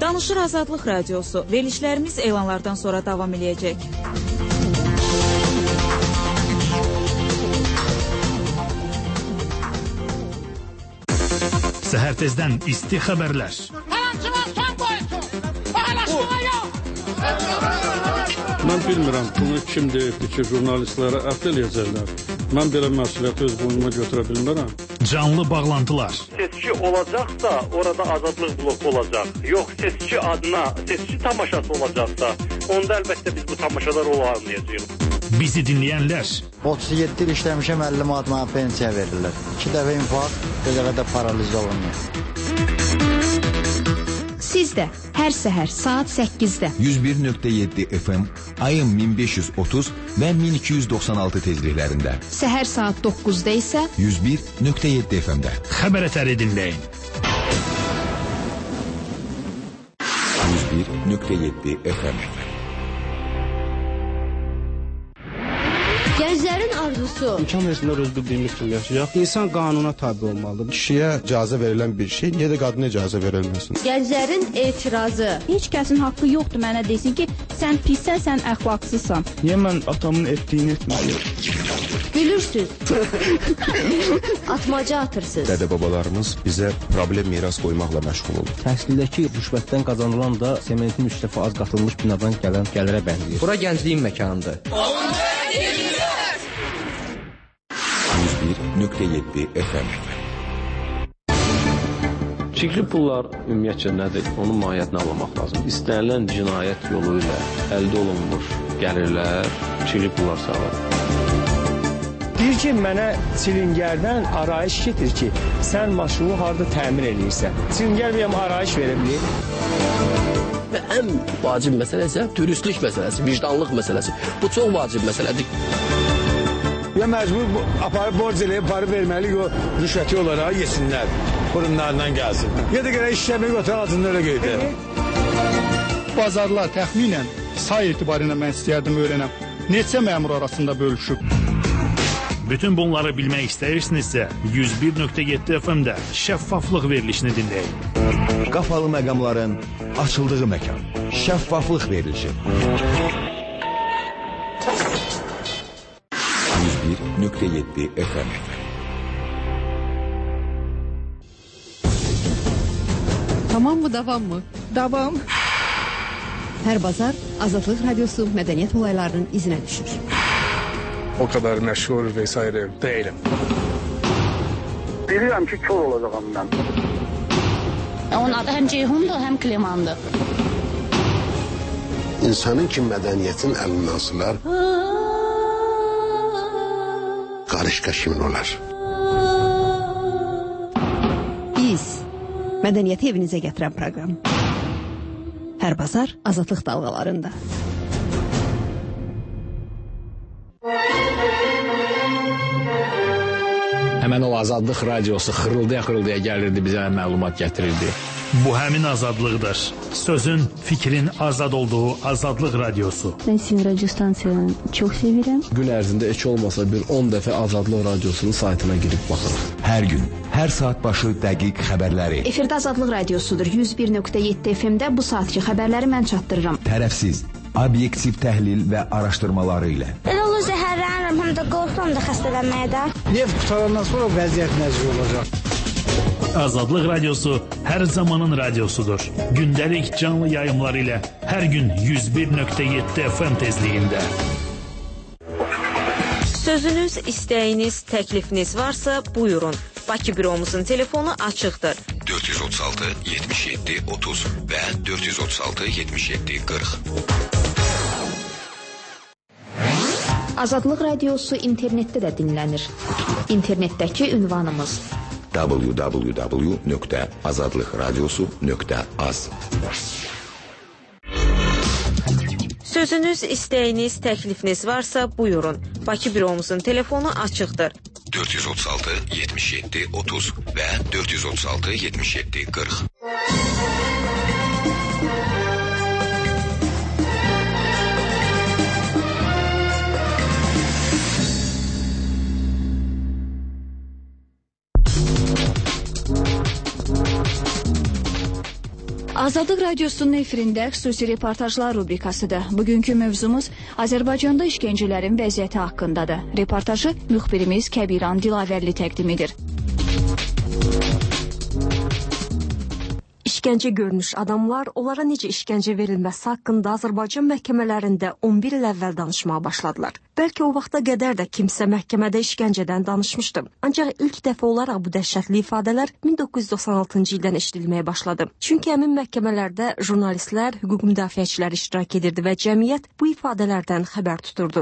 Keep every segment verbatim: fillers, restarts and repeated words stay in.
Danışır Azadlıq Radiosu. Verilişlərimiz elanlardan sonra davam edəcək. Səhər tezdən isti xəbərlər. Mən bilmirəm, bunu kim deyibdir ki, jurnalistlərə ət eləyəcəklər. Mən belə məsuliyyəti öz boynuma götürə bilmirəm. Canlı bağlantılar. Seçki olacaqsa, orada azadlıq bloku olacaq. Yox, seçki adına, seçki tamaşası olacaqsa, onda əlbəttə biz bu tamaşalar olmayacağıq. Bizi dinləyənlər. otuz yeddi il işləmişəm, əlli manat mənə pensiya verirlər. İki dəfə infarkt, bir dəfə də paraliza olunur. Siz də hər səhər saat səkkizdə yüz bir nöqtə yeddi F M, ayın min beş yüz otuz və min iki yüz doxsan altı tezliklərində. Səhər saat doqquzda isə yüz bir nöqtə yeddi F M-də. Xəbər ətəri dinləyin. yüz bir nöqtə yeddi F M. Gənclərin arzusu. İmkan versinlər öz bildiyimiz kimi yaşayaq. İnsan qanuna tabi olmalıdır. Kişiyə icazə verilən bir şey, niyə də qadına icazə verilməsin? Gənclərin etirazı. Heç kəsin haqqı yoxdur mənə desin ki, sən pissən, sən əxlaqsızsan. Niyə mən atamın etdiyini etməliyim? Gülürsüz. Atmaca atırsınız. Dədə-babalarımız bizə problem miras qoymaqla məşğul olur. Təhsildəki rüşvətdən qazanılan da sementin üç dəfə az qatılmış binadan gələn gəlirə bənzəyir. Bura gəncliyin məkanıdır. yüz bir nöqtə yeddi F M. Çirkli pullar ümumiyyətcə nədir? Onun mahiyyətini anlamaq lazım. İstənilən cinayət yolu ilə əldə olunmuş gəlirlər çirkli pullar sağlar. Bir ki, mənə silingərdən arayış getir ki, sən maşını harada təmir edirsən. Silingər bir arayış verə bilir. Və ən vacib məsələ isə dürüstlük məsələsi, vicdanlıq məsələsi. Bu çox vacib məsələdir. Ya məcbur aparıb borc eləyib, parı verməli, o rüşvəti olaraq yesinlər, burunlarından gəlsin. Ya da görə işləmək otur, altında öyle qeydir. Bazarlar təxminən say etibarıyla mən istəyərdim öyrənəm. Neçə məmur arasında bölüşüb? Bütün bunları bilmək istəyirsinizsə, yüz bir nöqtə yeddi F M-də şəffaflıq verilişini dinləyin. Qapalı məqamların açıldığı məkan. Şəffaflıq verilişi. yüz bir nöqtə yeddi F M. Tamam mı, davam mı? Davam. Hər bazar Azadlıq Radiosu mədəniyyət olaylarının izinə düşür. O kadar məşhur vesaire değilim. Bilirəm ki, kör olacağım mən. Onun adı həm Ceyhundur, həm Klemandır. İnsanın ki, mədəniyyətin əlindən sılar, qarışqa kimin olar? Biz mədəniyyəti evinizə gətirən proqram. Hər bazar Azadlıq dalğalarında. Həmən o Azadlıq Radiosu xırıldaya-xırıldaya gəlirdi, bizə məlumat gətirirdi. Bu həmin azadlıqdır. Sözün, fikrin azad olduğu Azadlıq Radiosu. Mən sizin radyo stansiyanı çox sevirəm. Gün ərzində heç olmasa bir on dəfə Azadlıq Radiosunun saytına girib baxırıq. Hər gün, hər saat başı dəqiq xəbərləri. Efirdə Azadlıq Radiosudur. yüz bir nöqtə yeddi F M-də bu saatki xəbərləri mən çatdırıram. Tərəfsiz, obyektiv təhlil və araşdırmaları ilə. Elə olur zəhərlənirəm, həm də qorxuram da xəstələnməyə də. Neft qutarandan sonra vəziyyət nəzir olacaq. Azadlıq Radiosu hər zamanın radiosudur. Gündəlik canlı yayımlar ilə hər gün yüz bir nöqtə yeddi F M tezliyində. Sözünüz, istəyiniz, təklifiniz varsa buyurun. Bakı büromuzun telefonu açıqdır. dörd yüz otuz altı yetmiş yeddi otuz və dörd yüz otuz altı yetmiş yeddi qırx. Azadlıq Radiosu internetdə də dinlənir. İnternetdəki ünvanımız w w w nöqtə azadlıqradiosu nöqtə az. Sözünüz, istəyiniz, təklifiniz varsa buyurun. Bakı büromuzun telefonu açıqdır. dörd yüz otuz altı yetmiş yeddi otuz və dörd yüz otuz altı yetmiş yeddi qırx. Azadlıq Radiosunun efirində xüsusi reportajlar rubrikasıdır. Bugünkü mövzumuz Azərbaycanda işgəncələrin vəziyyəti haqqındadır. Reportajı müxbirimiz Kəbiran Dilavərli təqdim edir. İşgəncə görmüş adamlar onlara necə işgəncə verilməsi haqqında Azərbaycan məhkəmələrində on bir il əvvəl danışmağa başladılar. Bəlkə o vaxta qədər də kimsə məhkəmədə işgəncədən danışmışdı. Ancaq ilk dəfə olaraq bu dəhşətli ifadələr min doqquz yüz doxsan altıncı ildən eşidilməyə başladı. Çünki həmin məhkəmələrdə jurnalistlər, hüquq müdafiəçiləri iştirak edirdi və cəmiyyət bu ifadələrdən xəbər tuturdu.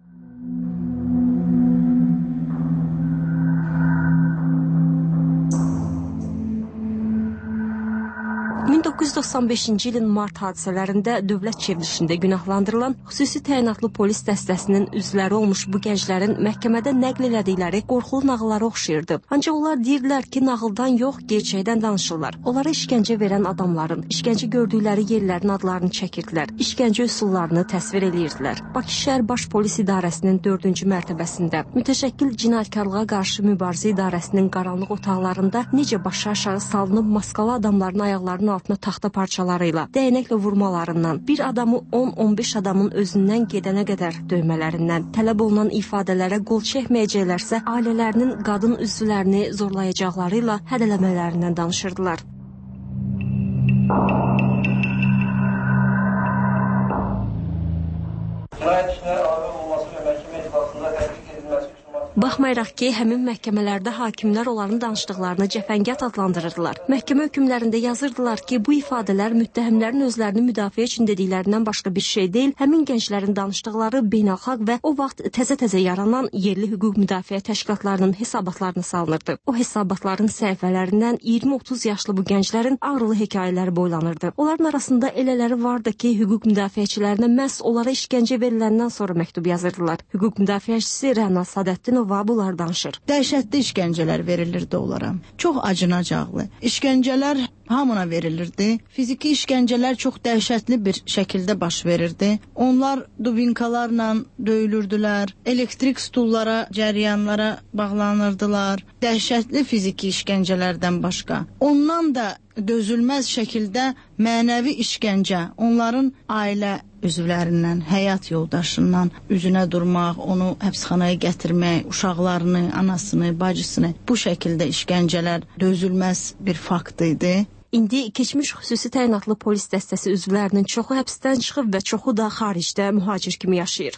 min doqquz yüz doxsan beşinci ilin mart hadisələrində dövlət çevrilişində günahlandırılan xüsusi təyinatlı polis dəstəsinin üzvləri olmuş bu gənclərin məhkəmədə nəql elədikləri qorxulu nağıllara oxşayırdı. Ancaq onlar deyirdilər ki, nağıldan yox, gerçəkdən danışırlar. Onlara işgəncə verən adamların, işgəncə gördükləri yerlərin adlarını çəkirdilər, işgəncə üsullarını təsvir edirdilər. Bakı şəhər Baş Polis İdarəsinin dördüncü mərtəbəsində mütəşəkkil cinayətkarlığa qarşı mübarizə idarəsinin qaranlıq otaqlarında necə başı aşağı salınıb maskalı adamların ayaqlarının altına taxta parçaları ilə, dəyənəklə vurmalarından, bir adamı on on beş adamın özündən gedənə qədər döymələrindən, tələb olunan ifadələrə qol çəkməyəcəklərsə, ailələrinin qadın üzvlərini zorlayacaqları ilə hədələmələrindən danışırdılar. Cinayət işləri ağır olması və məhkəmə iclasında tətbiq edilməsi üçün Baxmayaraq ki, həmin məhkəmələrdə hakimlər onların danışdıqlarını cəfəngiyat adlandırırdılar. Məhkəmə hökmlərində yazırdılar ki, bu ifadələr müttəhimlərin özlərini müdafiə üçün dediklərindən başqa bir şey deyil, həmin gənclərin danışdıqları beynəlxalq və o vaxt təzə-təzə yaranan yerli hüquq müdafiə təşkilatlarının hesabatlarını salınırdı. O hesabatların səhifələrindən iyirmi otuz yaşlı bu gənclərin ağrılı hekayələri boylanırdı. Onların arasında elələri vardı ki, hüquq müdafiəçilərinə məhz onlara işgəncə veriləndən sonra məktub yazırdılar. Hüquq müdafiəçisi Rəna Sadəddin bunlar danışır. Dəhşətli işgəncələr verilirdi onlara. Çox acınacaqlı. İşgəncələr hamına verilirdi. Fiziki işgəncələr çox dəhşətli bir şəkildə baş verirdi. Onlar dubinkalarla döyülürdülər. Elektrik stullara, cəryanlara bağlanırdılar. Dəhşətli fiziki işgəncələrdən başqa. Ondan da dözülməz şəkildə mənəvi işgəncə, onların ailə üzvlərindən, həyat yoldaşından üzünə durmaq, onu həbsxanaya gətirmək, uşaqlarını, anasını, bacısını bu şəkildə işgəncələr dözülməz bir fakt idi. İndi keçmiş xüsusi təyinatlı polis dəstəsi üzvlərinin çoxu həbsdən çıxıb və çoxu da xaricdə mühacir kimi yaşayır.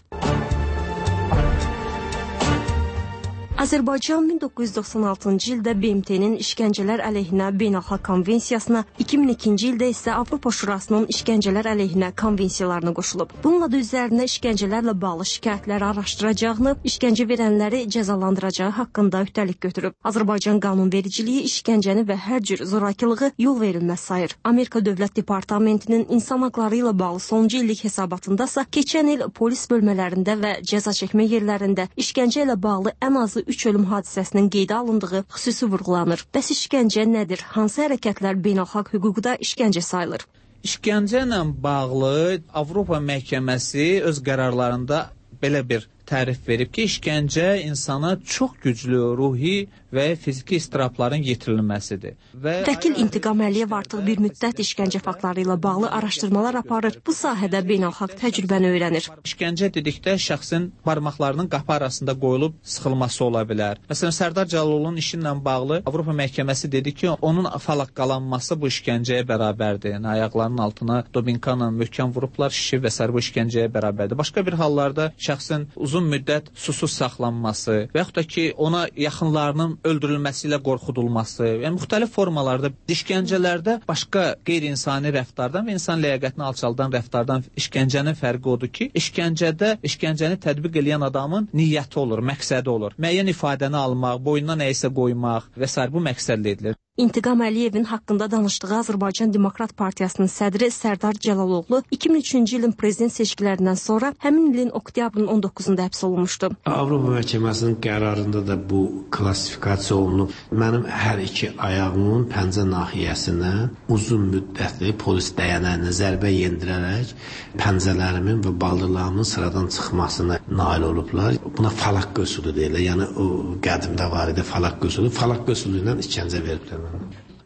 Azərbaycan min doqquz yüz doxsan altıncı ildə B M T-nin işgəncələr əleyhinə beynəlxalq konvensiyasına, iki min ikinci ildə isə Avropa Şurasının işgəncələr əleyhinə konvensiyalarına qoşulub. Bununla da üzərinə işgəncələrlə bağlı şikayətləri araşdıracağını, işgəncə verənləri cəzalandıracağı haqqında öhdəlik götürüb. Azərbaycan qanunvericiliyi işgəncəni və hər cür zorakılığı yol verilməz sayır. Amerika Dövlət Departamentinin insan haqları ilə bağlı sonuncu illik hesabatındasa keçən il polis bölmələrində və cəza çəkmə yerlərində işgəncə ilə bağlı ən azı üç ölüm hadisəsinin qeydə alındığı xüsusi vurğulanır. Bəs işgəncə nədir? Hansı hərəkətlər beynəlxalq hüquqda işgəncə sayılır? İşgəncə ilə bağlı Avropa Məhkəməsi öz qərarlarında belə bir tərif verib ki, işgəncə insana çox güclü ruhi və fiziki istirabların yetirilməsidir. Və Vəkil İntiqam Əliyev artıq bir müddət işgəncə faktları ilə bağlı araşdırmalar aparır. Bu sahədə beynəlxalq təcrübəni öyrənir. İşgəncə dedikdə şəxsin barmaqlarının qapı arasında qoyulub sıxılması ola bilər. Məsələn, Sərdar Cəlalovun işi ilə bağlı Avropa Məhkəməsi dedi ki, onun falaqqalanması bu işgəncəyə bərabərdir. Yəni, ayaqlarının altına dobinkanla möhkəm vurublar, şişi və sair bu işgəncəyə bərabərdir. Başqa bir hallarda şəxsin uzun müddət susuz saxlanması və yaxud da ki, ona yaxınlarının öldürülməsi ilə qorxudulması, yəni müxtəlif formalarda işgəncələrdə başqa qeyri-insani rəftardan və insan ləyaqətini alçaldan rəftardan işgəncənin fərqi odur ki, işgəncədə işgəncəni tətbiq edən adamın niyyəti olur, məqsədi olur. Müəyyən ifadəni almaq, boynuna nəyisə qoymaq və s. bu məqsədlə edilir. İntiqam Əliyevin haqqında danışdığı Azərbaycan Demokrat Partiyasının sədri Sərdar Cəlalovlu iki min üçüncü ilin prezident seçkilərindən sonra həmin ilin oktyabrın on doqquzunda həbs olunmuşdu. Avropa Məhkəməsinin qərarında da bu klassifikasiya olunub. Mənim hər iki ayağımın pəncə nahiyəsinə uzun müddətli polis dəyənəyinə zərbə yendirərək pəncələrimin və baldırlarımın sıradan çıxmasına nail olublar. Buna falaq qüsulu deyirlər. Yəni o qədimdə var idi falaq qüsulu. Falaq qüsulu ilə işgəncə veriblər.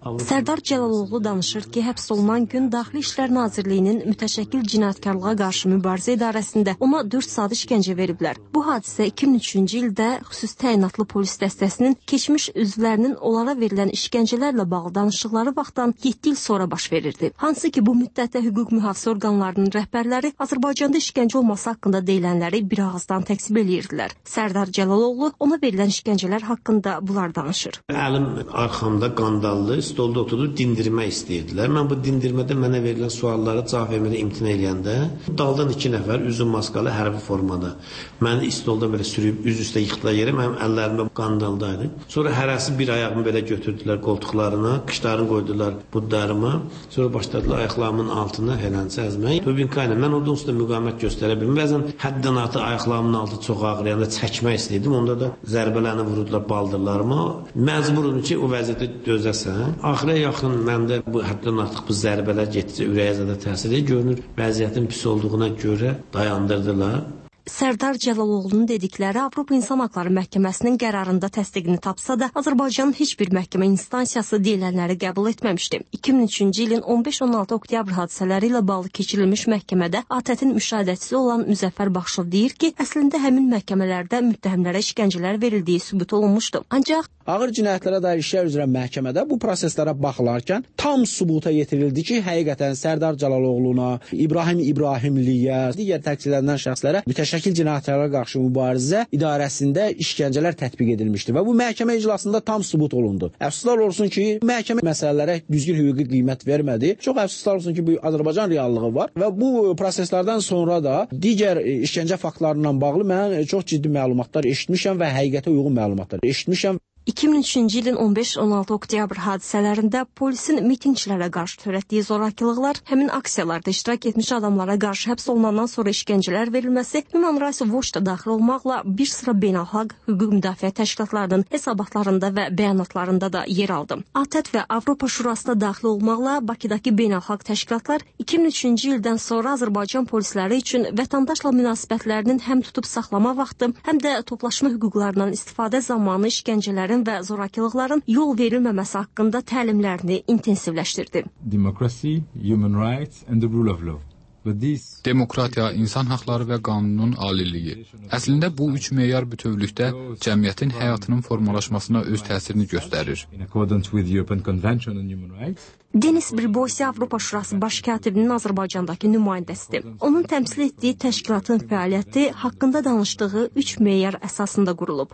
Sərdar Cəlaloğlu danışır ki, həbs olunan gün Daxili İşlər Nazirliyinin mütəşəkkil cinayətkarlığa qarşı mübarizə idarəsində ona dörd saat işgəncə veriblər. Bu hadisə iki min üçüncü ildə xüsusi təyinatlı polis dəstəsinin keçmiş üzvlərinin onlara verilən işgəncələrlə bağlı danışıqları vaxtdan yeddi il sonra baş verirdi. Hansı ki, bu müddətdə hüquq mühafizə orqanlarının rəhbərləri Azərbaycanda işgəncə olması haqqında deyilənləri bir ağızdan təksib edirdilər. Sərdar Cəlaloğlu ona verilən işgəncələr haqqında bunlar danışır. Əlim arxamda qandallı, stolda oturub dindirmək istəyirdilər. Mən bu dindirmədə mənə verilən suallara cavab vermədə imtina eləyəndə daldan iki nəfər üzü maskalı hərbi formada məni stolda belə sürüb üz üstə yıxdılar yerə, mənim əllərimdə qandaldaydı. Sonra hərəsi bir ayağımı belə götürdülər qoltuqlarına, qışlarını qoydular budlarıma. Sonra başladılar ayaqlarımın altına hələncə əzmək. Dubinka ilə mən orada üstə müqavimət göstərə bilmirəm. Bəzən həddən artıq ayaqlarımın altı çox ağrıyanda çəkmək istəyirdim. Onda da zərbələrini vurdular baldırlarıma. Məcburum ki, o vəziyyətə dözəsən. Axıra yaxın məndə bu həddən artıq bu zərbələr getdikcə ürəyə zədə təsir edir. Görünür, vəziyyətin pis olduğuna görə dayandırdılar. Sərdar Cəlaloğlu'nun dedikləri Avropa İnsan Haqları Məhkəməsinin qərarında təsdiqini tapsa da, Azərbaycanın heç bir məhkəmə instansiyası deyilənləri qəbul etməmişdi. iki min üçüncü ilin on beş on altı oktyabr hadisələri ilə bağlı keçirilmiş məhkəmədə A T Ə-tin müşahidəçisi olan Müzəffər Baxşov deyir ki, əslində həmin məhkəmələrdə müttəhimlərə işgəncələr verildiyi sübut olunmuşdu. Ancaq ağır cinayətlərə dair işlər üzrə məhkəmədə bu proseslərə baxılarkən tam sübuta yetirildi ki, həqiqətən Sərdar Cəlaloğlu'na, İbrahim İbrahimliyə, digər təqsirləndirilən şəxslərə mütəşəkkil cinayətlərə qarşı mübarizə idarəsində işgəncələr tətbiq edilmişdir və bu məhkəmə iclasında tam sübut olundu. Əfsuslar olsun ki, məhkəmə məsələlərə düzgün hüquqi qiymət vermədi. Çox əfsuslar olsun ki, bu Azərbaycan reallığı var və bu proseslərdən sonra da digər işgəncə faktlarından bağlı mən çox ciddi məlumatlar eşitmişəm və həqiqətə uyğun məlumatlar eşitmişəm. iki min üçüncü ilin on beş on altı oktyabr hadisələrində polisin mitingçilərə qarşı törətdiyi zorakılıqlar, həmin aksiyalarda iştirak etmiş adamlara qarşı həbs olunandan sonra işgəncələr verilməsi, Human Rights Watch da daxil olmaqla bir sıra beynəlxalq hüquq müdafiə təşkilatlarının hesabatlarında və bəyanatlarında da yer aldı. A T Ə və Avropa Şurasına daxil olmaqla Bakıdakı beynəlxalq təşkilatlar iki min üçüncü ildən sonra Azərbaycan polisləri üçün vətəndaşla münasibətlərinin həm tutub saxlama vaxtı, həm də toplaşma hüquqlarından istifadə zamanı işgəncələrin və zorakılıqların yol verilməməsi haqqında təlimlərini intensivləşdirdi. Democracy, human rights and the rule of law. Demokratiya, insan haqları və qanunun aliliyi. Əslində bu üç meyar bütövlükdə cəmiyyətin həyatının formalaşmasına öz təsirini göstərir. Denis Bribosi Avropa Şurası baş katibinin Azərbaycandakı nümayəndəsidir. Onun təmsil etdiyi təşkilatın fəaliyyəti haqqında danışdığı üç meyar əsasında qurulub.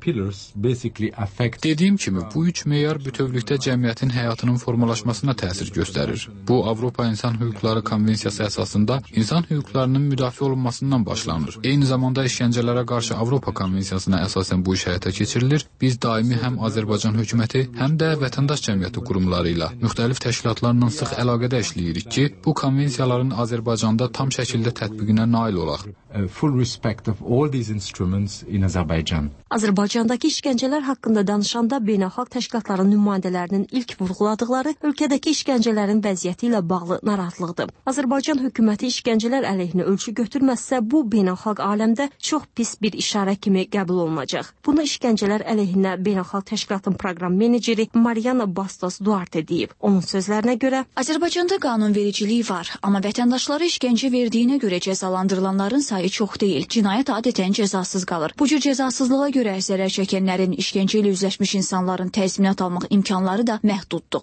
Dediyim kimi, bu üç meyar bütövlükdə cəmiyyətin həyatının formalaşmasına təsir göstərir. Bu, Avropa İnsan Hüquqları Konvensiyası əsasında insan hüquqlarının müdafiə olunmasından başlanır. Eyni zamanda işgəncələrə qarşı Avropa Konvensiyasına əsasən bu iş həyata keçirilir. Biz daimi həm Azərbaycan hökuməti, həm də vətəndaş cəmiyyəti qurumları ilə müxtəlif təşkilatlarla sıx əlaqədə işləyirik ki, bu konvensiyaların Azərbaycanda tam şəkildə tətbiqinə nail olaq. Full respect of all these instruments in Azerbaijan. Azərbaycandakı işgəncələr haqqında danışanda beynəlxalq təşkilatların nümayəndələrinin ilk vurğuladıqları ölkədəki işgəncələrin vəziyyəti ilə bağlı narahatlıqdır. Azərbaycan hökuməti işgəncələr əleyhinə ölçü götürməzsə, bu beynəlxalq aləmdə çox pis bir işarə kimi qəbul olunacaq. Bunu işgəncələr əleyhinə beynəlxalq təşkilatın proqram meneceri Mariana Bastos Duarte deyib. Onun sözlərinə görə, Azərbaycanda qanunvericilik var, amma vətəndaşları işgəncə verdiyinə görə cəzalandırılanların sayı çox deyil. Cinayət adətən cəzasız qalır. Bu cür cəzasızlığa görə zərər çəkənlərin, işgəncə ilə üzləşmiş insanların təzminat almaq imkanları da məhduddur.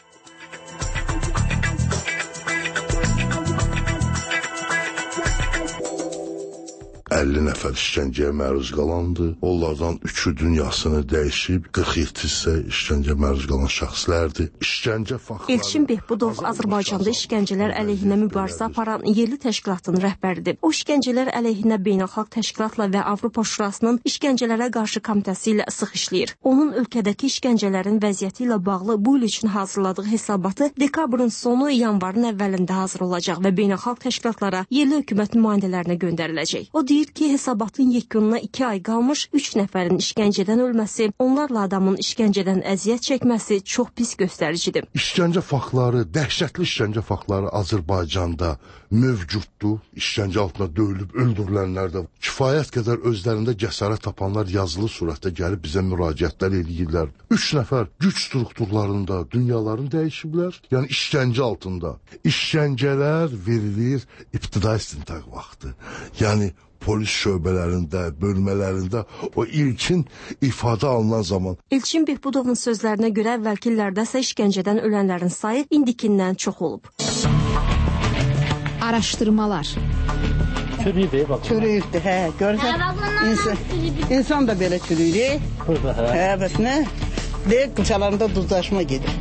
əlli nəfər işgəncəyə məruz qalandı. Onlardan üçü dünyasını dəyişib, qırx yeddi isə işgəncəyə məruz qalan şəxslərdir. İşgəncə faktları... Elçin Behbudov Azərbaycanda işgəncələr əleyhinə mübarizə aparan yerli təşkilatın rəhbəridir. O işgəncələr əleyhinə beynəlxalq təşkilatla və Avropa Şurasının işgəncələrə qarşı komitəsi ilə sıx işləyir. Onun ölkədəki işgəncələrin vəziyyəti ilə bağlı bu il üçün hazırladığı hesabatı dekabrın sonu, yanvarın əvvəlində hazır olacaq və beynəlxalq təşkilatlara, yerli hökumət nümayəndələrinə göndəriləcək. O deyir ki, hesabatın yekununa iki ay qalmış, üç nəfərin işgəncədən ölməsi, onlarla adamın işgəncədən əziyyət çəkməsi çox pis göstəricidir. idi. İşgəncə faktları, dəhşətli işgəncə faktları Azərbaycanda mövcuddur. İşgəncə altında döyülüb öldürülənlər də kifayət qədər özlərində cəsarət tapanlar yazılı surətdə gəlib bizə müraciətlər eləyirlər. Üç nəfər güc strukturlarında dünyalarını dəyişiblər. Yəni işgəncə altında. İşgəncələr verilir ibtidai istintaq vaxtı. Yəni polis şöbələrində, bölmələrində o ilkin ifadə alınan zaman. Elçin Behbudovun sözlərinə görə əvvəlki illərdə isə işgəncədən ölənlərin sayı indikindən çox olub. Araşdırmalar. Çürüyüdür, bax. Çürüyüdür, hə. Görürsən, insan, insan da belə çürüyür. Burada, hə. Hə, bəs nə? Deyək, qıçalarında duzlaşma gedir.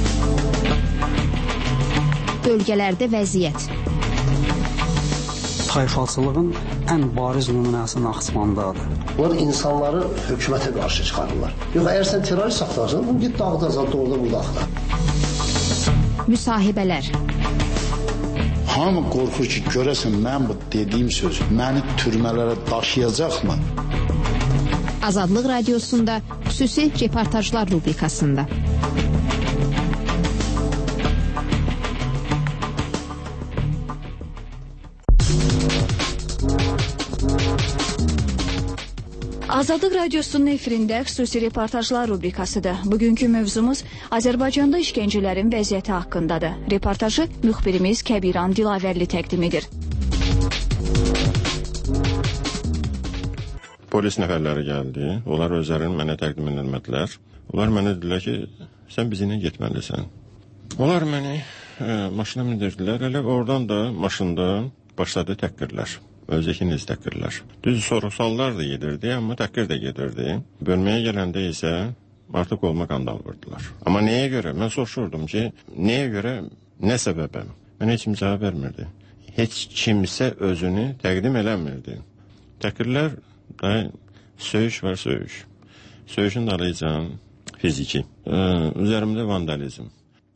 Bölgələrdə vəziyyət. Tayfalçılığın ən bariz nümunəsi Naxçıvandadır. Bunlar insanları hökumətə qarşı çıxarırlar. Yox, əgər sən terrorist axtarsan, bunu git dağda azad, orada burada axtar. Müsahibələr. Hamı qorxur ki, görəsən mən bu dediyim söz məni türmələrə daşıyacaqmı? Azadlıq Radiosunda xüsusi reportajlar rubrikasında. Azadlıq Radiosunun efirində xüsusi reportajlar rubrikasıdır. Bugünkü mövzumuz Azərbaycanda işgəncələrin vəziyyəti haqqındadır. Reportajı müxbirimiz Kəbiran Dilavərli təqdim edir. Polis nəfərləri gəldi. Onlar özlərini mənə təqdim edilmədilər. Onlar mənə dedilər ki, sən bizimlə getməlisən. Onlar məni e, maşına mindirdilər. Elə oradan da maşında başladı təhqirlər. Özəkiniz təhqirlər. Düz soru-suallar da gedirdi, amma təhqir də gedirdi. Bölməyə gələndə isə artıq olma qandal vurdular. Amma nəyə görə? Mən soruşurdum ki, nəyə görə, nə səbəbəm? Mən heç kim cavab vermirdi. Heç kimsə özünü təqdim eləmirdi. Təhqirlər da söyüş var, söyüş. Söyüşün dalıcan fiziki. Ee, üzerimdə vandalizm.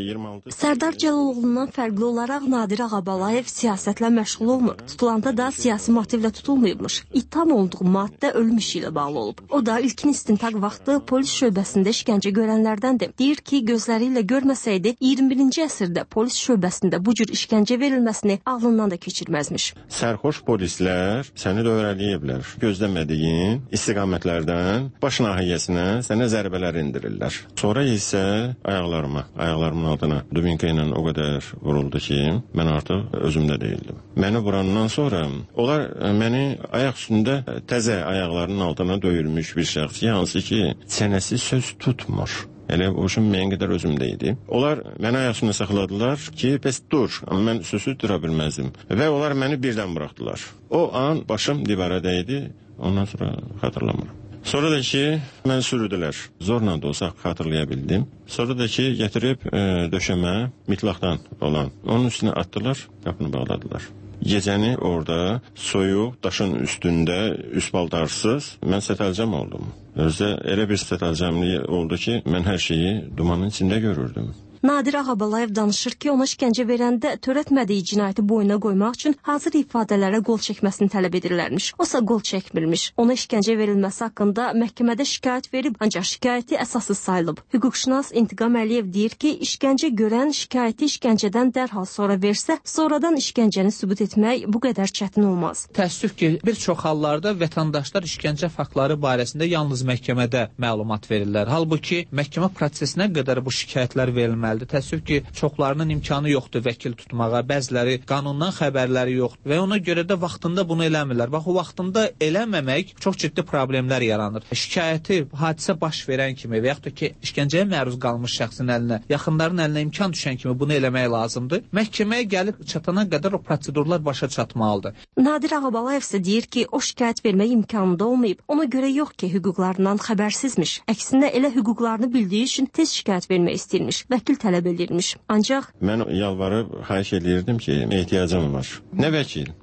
Sərdar Cəlaloğlu'ndan fərqli olaraq Nadir Ağabalayev siyasətlə məşğul olmur. Tutulanda da siyasi motivlə tutulmayıbmış. İttiham olduğu maddə ölüm işi ilə bağlı olub. O da ilkin istintaq vaxtı polis şöbəsində işgəncə görənlərdəndir. Deyir ki, gözləri ilə görməsəydi iyirmi birinci əsrdə polis şöbəsində bu cür işgəncə verilməsini ağlından da keçirməzmiş. Sərxoş polislər səni dövrələyiblər. Gözləmədiyin istiqamətlərdən baş nahiyəsinə sənə zərbələr indirirlər. Sonra isə ayaqlarıma, ayaqlarıma altına dubinka ilə o qədər vuruldu ki, mən artıq özümdə deyildim. Məni vurandan sonra onlar məni ayaq üstündə təzə ayaqlarının altına döyülmüş bir şəxs, hansı ki, çənəsi söz tutmur. Elə o üçün mən qədər özümdə idi. Onlar məni ayaq üstündə saxladılar ki, bəs dur, amma mən sözü dura bilməzdim. Və onlar məni birdən buraxdılar. O an başım divara dəydi, ondan sonra xatırlamıram. Sonra da ki, mən sürüdülər. Zorla da olsa xatırlaya bildim. Sonra da ki, gətirib e, döşəmə, mitlaqdan olan. Onun üstünə atdılar, qapını bağladılar. Gecəni orada soyuq, daşın üstündə, üst paltarsız, mən sətəlcəm oldum. Özdə elə bir sətəlcəmlik oldu ki, mən hər şeyi dumanın içində görürdüm. Nadir Ağabalayev danışır ki, ona işgəncə verəndə törətmədiyi cinayəti boyuna qoymaq üçün hazır ifadələrə qol çəkməsini tələb edirlərmiş. Osa qol çəkmirmiş. Ona işgəncə verilməsi haqqında məhkəmədə şikayət verib, ancaq şikayəti əsassız sayılıb. Hüquqşünas İntiqam Əliyev deyir ki, işgəncə görən şikayəti işgəncədən dərhal sonra versə, sonradan işgəncəni sübut etmək bu qədər çətin olmaz. Təəssüf ki, bir çox hallarda vətəndaşlar işgəncə faktları barəsində yalnız məhkəmədə məlumat verirlər. Halbuki məhkəmə prosesinə qədər bu şikayətlər verilməlidir. Təəssüf ki, çoxlarının imkanı yoxdur vəkil tutmağa, bəziləri qanundan xəbərləri yoxdur və ona görə də vaxtında bunu eləmirlər. Bax, o vaxtında eləməmək çox ciddi problemlər yaranır. Şikayəti hadisə baş verən kimi və yaxud da ki, işgəncəyə məruz qalmış şəxsin əlinə, yaxınların əlinə imkan düşən kimi bunu eləmək lazımdır. Məhkəməyə gəlib çatana qədər o prosedurlar başa çatmalıdır. Nadir Ağabalayev isə deyir ki, o şikayət vermək imkanında olmayıb. Ona görə yox ki, hüquqlarından xəbərsizmiş. Əksinə elə hüquqlarını bildiyi üçün tez şikayət vermək istəyirmiş. Vəkil tələb edilmiş. Ancaq mən yalvarıb xahiş edirdim ki, ehtiyacım var. Nə vəkil,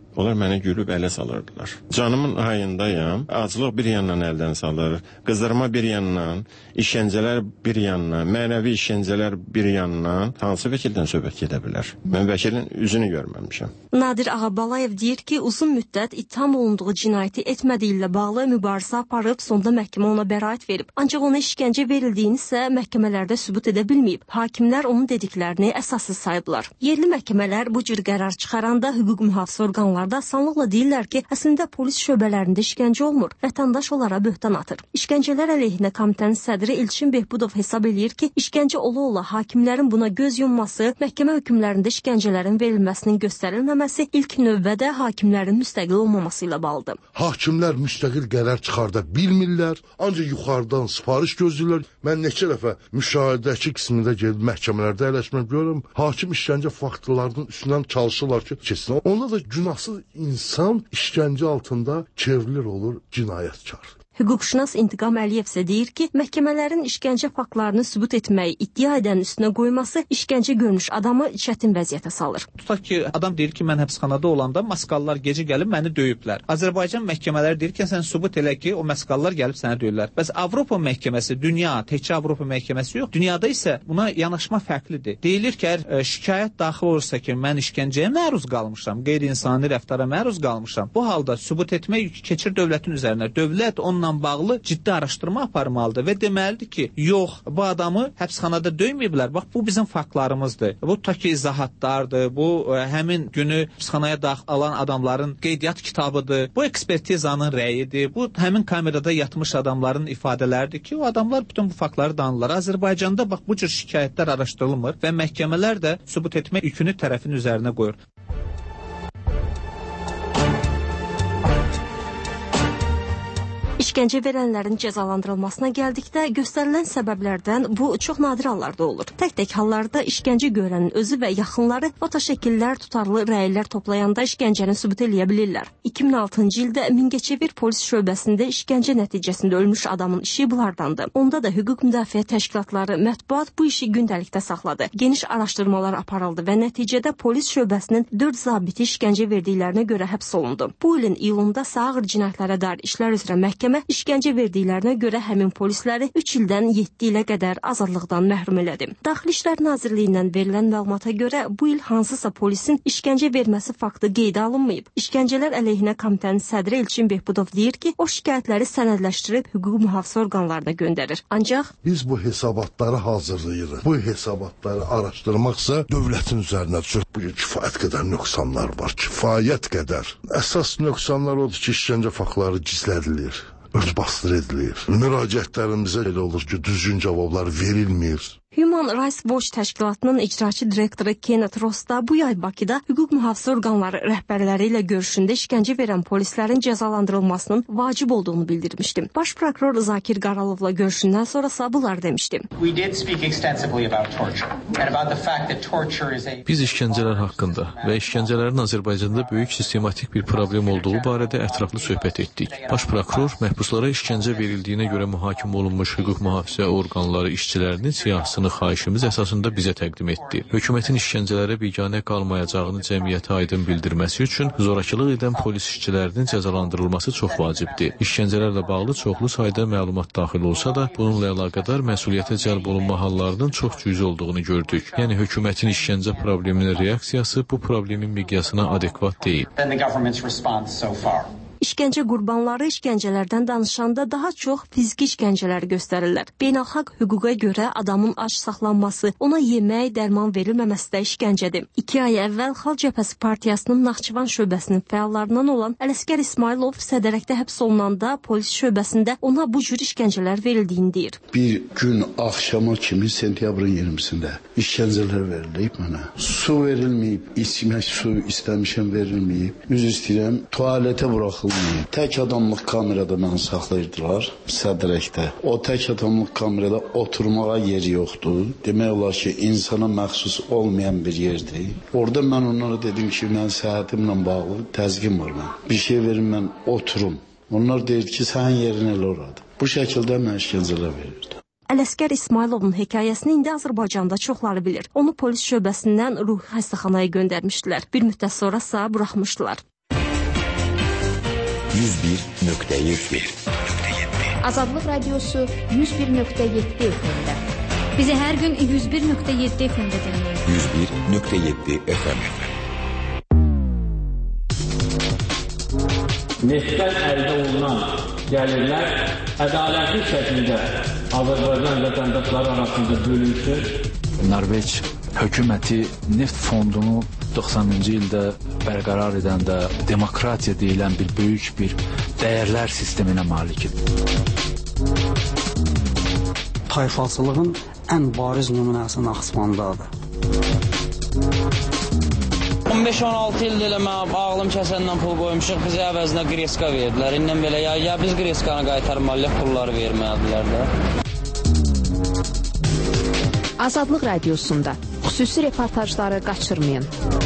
Onlar mənə gülüb ələ salırdılar. Canımın ayındayam. Aclıq bir yandan əldən salır. Qızdırma bir yandan, işgəncələr bir yandan, mənəvi işgəncələr bir yandan. Hansı vəkildən söhbət gedə bilər? Mən vəkilin üzünü görməmişəm. Nadir Ağabalayev deyir ki, uzun müddət ittiham olunduğu cinayəti etmədiyi ilə bağlı mübarizə aparıb, sonda məhkəmə ona bəraət verib. Ancaq ona işgəncə verildiyini isə məhkəmələrdə sübut edə bilməyib. Hakimlər onun dediklərini əsassız sayıblar. Yerli məhkəmələr bu cür qərar çıxaranda hüquq mühafizə orqanları da asanlıqla deyirlər ki, əslində polis şöbələrində işgəncə olmur, vətəndaş onlara böhtan atır. İşgəncələr əleyhinə komitənin sədri İlçin Behbudov hesab eləyir ki, işgəncə ola-ola hakimlərin buna göz yumması, məhkəmə hökmlərində işgəncələrin verilməsinin göstərilməməsi ilk növbədə hakimlərin müstəqil olmaması ilə bağlıdır. Hakimlər müstəqil qərar çıxarda bilmirlər, ancaq yuxarıdan sifariş gözləyirlər. Mən neçə dəfə müşahidəçi qismində gedib məhkəmələrdə əyləşmə görürəm. Hakim işgəncə faktlarının üstündən çalışırlar ki, keçsin. Onda da günahsız insan işgəncə altında çevrilir olur cinayətkar. Hüquqşünas İntiqam Əliyev isə deyir ki, məhkəmələrin işgəncə faktlarını sübut etməyi iddia edən üstünə qoyması işgəncə görmüş adamı çətin vəziyyətə salır. Tutaq ki, adam deyir ki, mən həbsxanada olanda maskallar gecə gəlib məni döyüblər. Azərbaycan məhkəmələri deyir ki, sən sübut elə ki, o maskallar gəlib səni döyürlər. Bəs Avropa məhkəməsi, dünya, təkcə Avropa məhkəməsi yox, dünyada isə buna yanaşma fərqlidir. Deyilir ki, əgər şikayət daxil olursa ki, mən işgəncəyə məruz qalmışam, qeyri-insani rəftara məruz qalmışam, bu halda sübut etmək yükü keçir dövlətin üzərinə. Dövlət onunla bağlı ciddi araşdırma aparmalıdır və deməlidir ki, yox, bu adamı həbsxanada döyməyiblər. Bax, bu bizim faktlarımızdır. Bu ta ki izahatlardır, bu ə, həmin günü həbsxanaya daxil alan adamların qeydiyyat kitabıdır, bu ekspertizanın rəyidir, bu həmin kamerada yatmış adamların ifadələridir ki, o adamlar bütün bu faktları danırlar. Azərbaycanda bax, bu cür şikayətlər araşdırılmır və məhkəmələr də sübut etmə yükünü tərəfin üzərinə qoyur. İşgəncə verənlərin cəzalandırılmasına gəldikdə göstərilən səbəblərdən bu çox nadir hallarda olur. Tək-tək hallarda işgəncə görənin özü və yaxınları fotoşəkillər, tutarlı rəylər toplayanda işgəncəni sübut eləyə bilirlər. iki min altıncı ildə Mingəçevir polis şöbəsində işgəncə nəticəsində ölmüş adamın işi bunlardandı. Onda da hüquq müdafiə təşkilatları, mətbuat bu işi gündəlikdə saxladı. Geniş araşdırmalar aparıldı və nəticədə polis şöbəsinin dörd zabiti işgəncə verdiklərinə görə həbs olundu. Bu ilin iyulunda ağır cinayətlərə dair işlər üzrə məhkəmə işgəncə verdiklərinə görə həmin polisləri üç ildən yeddi ilə qədər azadlıqdan məhrum elədi. Daxili İşlər Nazirliyindən verilən məlumata görə bu il hansısa polisin işgəncə verməsi faktı qeydə alınmayıb. İşgəncələr əleyhinə komitənin sədri İlçin Behbudov deyir ki, o şikayətləri sənədləşdirib hüquq mühafizə orqanlarına göndərir. Ancaq biz bu hesabatları hazırlayırıq. Bu hesabatları araşdırmaqsa dövlətin üzərinə düşür. Bu kifayət qədər nöqsanlar var, kifayət qədər. Əsas nöqsanlar odur ki, işgəncə faktları gizlədilir. Örtbasdır edilir. Müraciətlərimizə elə olur ki, düzgün cavablar verilmir. Human Rights Watch təşkilatının icraçı direktoru Kenneth Ross da bu yay Bakıda hüquq mühafizə orqanları rəhbərləri ilə görüşündə işgəncə verən polislərin cəzalandırılmasının vacib olduğunu bildirmişdi. Baş prokuror Zakir Qaralovla görüşündən sonrasa bunlar demişdi. Biz işgəncələr haqqında və işgəncələrin Azərbaycanda böyük sistematik bir problem olduğu barədə ətraflı söhbət etdik. Baş prokuror məhbuslara işgəncə verildiyinə görə mühakimə olunmuş hüquq mühafizə orqanları işçilərinin siyahısını xahişimiz əsasında bizə təqdim etdi. Hökumətin işgəncələrə biganə qalmayacağını cəmiyyətə aydın bildirməsi üçün zorakılıq edən polis işçilərinin cəzalandırılması çox vacibdir. İşgəncələrlə bağlı çoxlu sayda məlumat daxil olsa da, bununla əlaqədar məsuliyyətə cəlb olunma hallarının çox cüzi olduğunu gördük. Yəni, hökumətin işgəncə probleminə reaksiyası bu problemin miqyasına adekvat deyil. İşgəncə qurbanları işgəncələrdən danışanda daha çox fiziki işgəncələri göstərirlər. Beynəlxalq hüquqa görə adamın ac saxlanması, ona yemək, dərman verilməməsi də işgəncədir. İki ay əvvəl Xalq Cəbhəsi Partiyasının Naxçıvan şöbəsinin fəallarından olan Ələsgər İsmailov sədərəkdə həbs olunanda polis şöbəsində ona bu cür işgəncələr verildiyini deyir. Bir gün axşama kimi sentyabrın iyirmisində işgəncələr verilib mənə. Su verilməyib, içmək su istəmişəm verilməyib. Üzr istəyirəm, tualetə buraxılıb. Tək adamlıq kamerada məni saxlayırdılar sədrəkdə. O tək adamlıq kamerada oturmağa yeri yoxdur. Demək olar ki, insana məxsus olmayan bir yerdir. Orada mən onlara dedim ki, mən səhhətimlə bağlı təzyiqim var mən. Bir şey verin, mən oturum. Onlar deyir ki, sənin yerin elə oradır. Bu şəkildə mən işgəncələr verirdim. Ələsgər İsmailovun hekayəsini indi Azərbaycanda çoxları bilir. Onu polis şöbəsindən ruhi xəstəxanaya göndərmişdilər. Bir müddət sonra sağ buraxmışdılar. yüz bir nöqtə yeddi. Azadlıq Radiosu yüz bir nöqtə yeddi F M-də. Bizi hər gün yüz bir nöqtə yeddi F M-də dinləyin. yüz bir nöqtə yeddi F M. Neftdən əldə olunan gəlirlər ədalətli şəkildə Azərbaycan vətəndaşları arasında bölünsün. Norveç hökuməti neft fondunu doxsanıncı ildə bərqərar edəndə demokratiya deyilən bir böyük bir dəyərlər sisteminə malikdir. Tayfalçılığın ən bariz nümunəsi Naxçıvandadır. on beş on altı ildir elə mən ağlım kəsəndən pul qoymuşuq, bizə əvəzinə qreska verdilər. İndən belə ya, ya biz qreskanı qaytarmalıyıq, pulları verməlilər də. Azadlıq Radiosunda xüsusi reportajları qaçırmayın.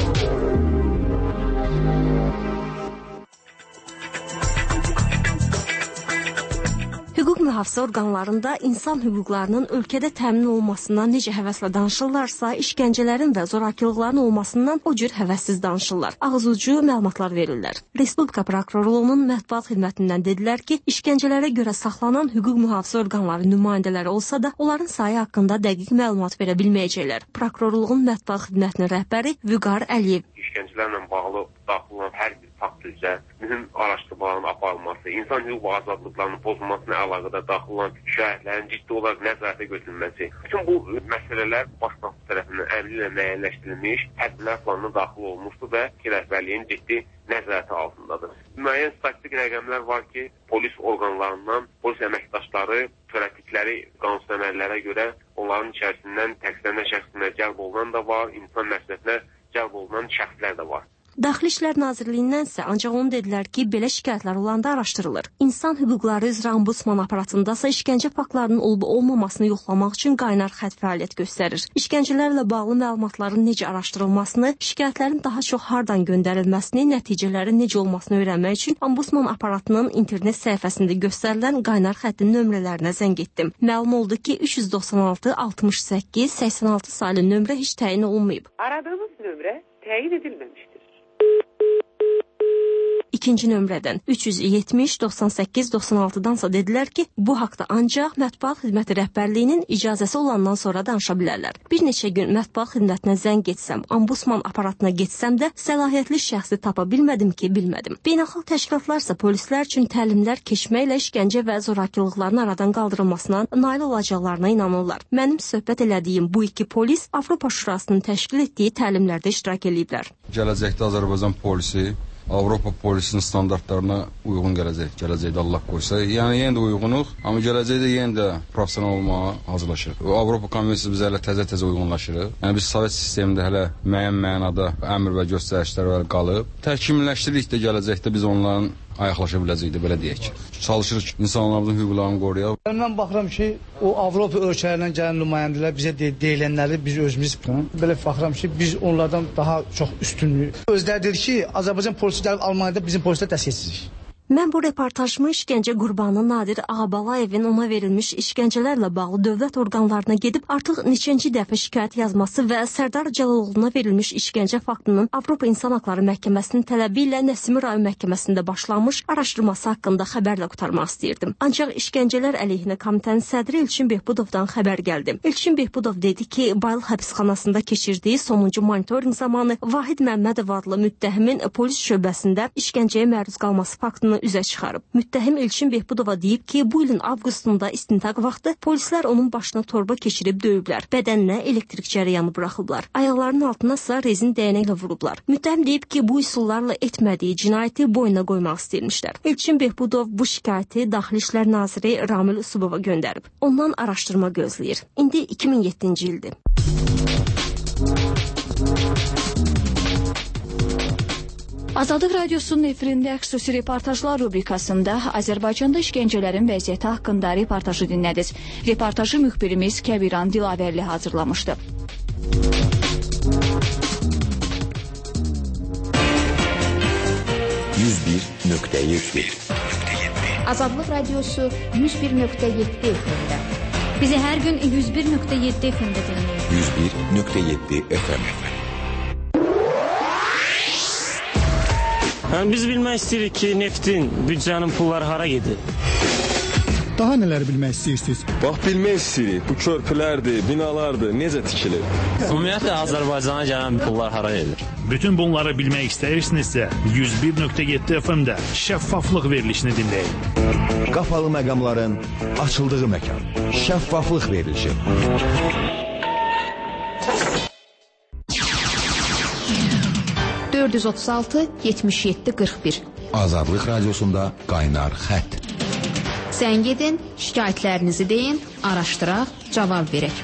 Hüquq mühafizə orqanlarında insan hüquqlarının ölkədə təmin olunmasından necə həvəslə danışırlarsa, işgəncələrin və zorakılıqların olmasından o cür həvəssiz danışırlar. Ağzucu məlumatlar verirlər. Respublika prokurorluğunun mətbuat xidmətindən dedilər ki, işgəncələrə görə saxlanan hüquq mühafizə orqanları nümayəndələri olsa da, onların sayı haqqında dəqiq məlumat verə bilməyəcəklər. Prokurorluğun mətbuat xidmətinin rəhbəri Vüqar Əliyev. İşgəncələrlə bağlı daxil olan hər bir fakt üzrə mühüm araşdırmaların aparılması, insan hüquq və azadlıqlarının pozulmasına əlaqədar daxil olan şikayətlərin ciddi olaraq nəzarətə götürülməsi. Bütün bu məsələlər başlanğıc tərəfindən əmri ilə müəyyənləşdirilmiş, tədbirlər planına daxil olmuşdur və rəhbərliyin ciddi nəzarəti altındadır. Müəyyən statistik rəqəmlər var ki, polis orqanlarından polis əməkdaşları törətdikləri qanunsümələrə görə onların içərisindən təqsirlənən şəxsinə cəlb olunan da var, insan məsuliyyətinə cəlb olunan şəxslər də var. Daxili İşlər Nazirliyindən isə ancaq onu dedilər ki, belə şikayətlər olanda araşdırılır. İnsan hüquqları üzrə ombudsman aparatındasa işgəncə faktlarının olub-olmamasını yoxlamaq üçün qaynar xətt fəaliyyət göstərir. İşgəncələrlə bağlı məlumatların necə araşdırılmasını, şikayətlərin daha çox hardan göndərilməsini, nəticələrin necə olmasını öyrənmək üçün ombudsman aparatının internet səhifəsində göstərilən qaynar xəttin nömrələrinə zəng etdim. Məlum oldu ki, üç yüz doxsan altı altmış səkkiz səksən altı saylı nömrə heç təyin olunmayıb. Aradığımız nömrə təyin edilməmişdir. İkinci nömrədən üç yüz yetmiş doxsan səkkiz doxsan altıdansa dedilər ki, bu haqda ancaq mətbuat xidməti rəhbərliyinin icazəsi olandan sonra danışa bilərlər. Bir neçə gün mətbuat xidmətinə zəng etsəm, ombudsman aparatına getsəm də səlahiyyətli şəxsi tapa bilmədim ki, bilmədim. Beynəlxalq təşkilatlarsa polislər üçün təlimlər keçməklə işgəncə və zorakılıqların aradan qaldırılmasına nail olacaqlarına inanırlar. Mənim söhbət elədiyim bu iki polis Avropa Şurasının təşkil etdiyi təlimlərdə iştirak ediblər. Gələcəkdə Azərbaycan polisi Avropa polisinin standartlarına uyğun gələcək, gələcəkdə Allah qoysa. Yəni yenə də uyğunuq, amma gələcəkdə yenə də professional olmağa hazırlaşırıq. Avropa konvensiyası bizə hələ təzə-təzə uyğunlaşırıq. Yəni biz Sovet sistemində hələ müəyyən mənada əmr və göstərişlər qalıb. Təkmilləşdirikdə gələcəkdə biz onların ayaqlaşa biləcəkdir, belə deyək. Çalışırıq ki, insanlarımızın hüquqlarını qoruyaq. Mən baxıram ki, o Avropa ölkələrindən gələn nümayəndələr bizə de deyilənləri biz özümüz belə baxıram ki, biz onlardan daha çox üstünlük. Özləridir ki, Azərbaycan polisi gəlib Almaniyada bizim polislər dəstəksizlik. Mən bu reportajımı işgəncə qurbanı Nadir Ağabalayevin ona verilmiş işgəncələrlə bağlı dövlət orqanlarına gedib artıq neçənci dəfə şikayət yazması və Sərdar Cəlaloğlu'na verilmiş işgəncə faktının Avropa İnsan Haqları Məhkəməsinin tələbi ilə Nəsimi rayon məhkəməsində başlanmış araşdırması haqqında xəbərlə qurtarmaq istəyirdim. Ancaq işgəncələr əleyhinə komitənin sədri Elçin Behbudovdan xəbər gəldi. Elçin Behbudov dedi ki, Bayıl həbsxanasında keçirdiyi sonuncu monitorinq zamanı Vahid Məmmədov adlı müttəhimin polis şöbəsində işgəncəyə məruz qalması faktını üzə çıxarıb. Müttəhim Elçin Behbudova deyib ki, bu ilin avqustunda istintaq vaxtı polislər onun başına torba keçirib döyüblər. Bədəninə elektrik cərəyanı buraxıblar. Ayaqlarının altına ise rezin dəyənəklə vurublar. Müttəhim deyib ki, bu üsullarla etmədiyi cinayəti boynuna qoymaq istəyirmişlər. Elçin Behbudov bu şikayəti Daxili İşlər Naziri Ramil Usubova göndərib. Ondan araşdırma gözləyir. İndi iki min yeddinci ildir. Azadlıq Radiosunun efirində xüsusi reportajlar rubrikasında Azərbaycanda işgəncələrin vəziyyəti haqqında reportajı dinlədiniz. Reportajı müxbirimiz Kəbiran Dilavərli hazırlamışdı. yüz bir nöqtə yeddi Azadlıq Radiosu yüz bir nöqtə yeddi F M-də. Bizi hər gün yüz bir nöqtə yeddi F M-də dinləyin. yüz bir nöqtə yeddi F M. Yəni biz bilmək istəyirik ki, neftin, büdcənin pulları hara gedir? Daha nələr bilmək istəyirsiniz? Bax, bilmək istəyirik. Bu körpülərdir, binalardır, necə tikilir? Ümumiyyətlə, Azərbaycana gələn pullar hara gedir? Bütün bunları bilmək istəyirsinizsə, yüz bir nöqtə yeddi F M-də şəffaflıq verilişini dinləyin. Qapalı məqamların açıldığı məkan. Şəffaflıq verilişi. dörd yüz otuz altı yetmiş yeddi qırx bir Azadlıq Radiosunda qaynar xətt. Zəng edin, şikayətlərinizi deyin, araşdıraq, cavab verək.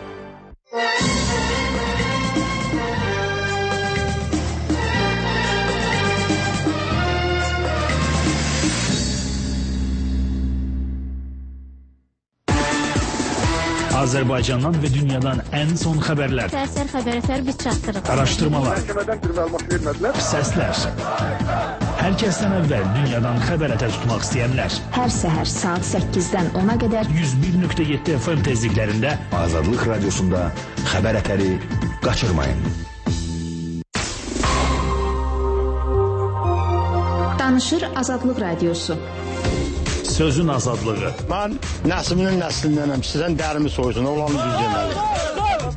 Azərbaycandan və dünyadan ən son xəbərlər. Səhər xəbərlər biz çatdırırıq. Araşdırmalar. Məhkəmədən bir məlumat vermədilər. Səslər. Hər kəsdən əvvəl dünyadan xəbər ətə tutmaq istəyənlər. Hər səhər saat səkkizdən ona qədər yüz bir nöqtə yeddi F M tezliklərində Azadlıq Radiosunda xəbər ətəri qaçırmayın. Danışır Azadlıq Radiosu. Sözün azadlığı. Mən nəsliminin nəslindənəm. Sizdən dərimi soysun, olanı düz deməli.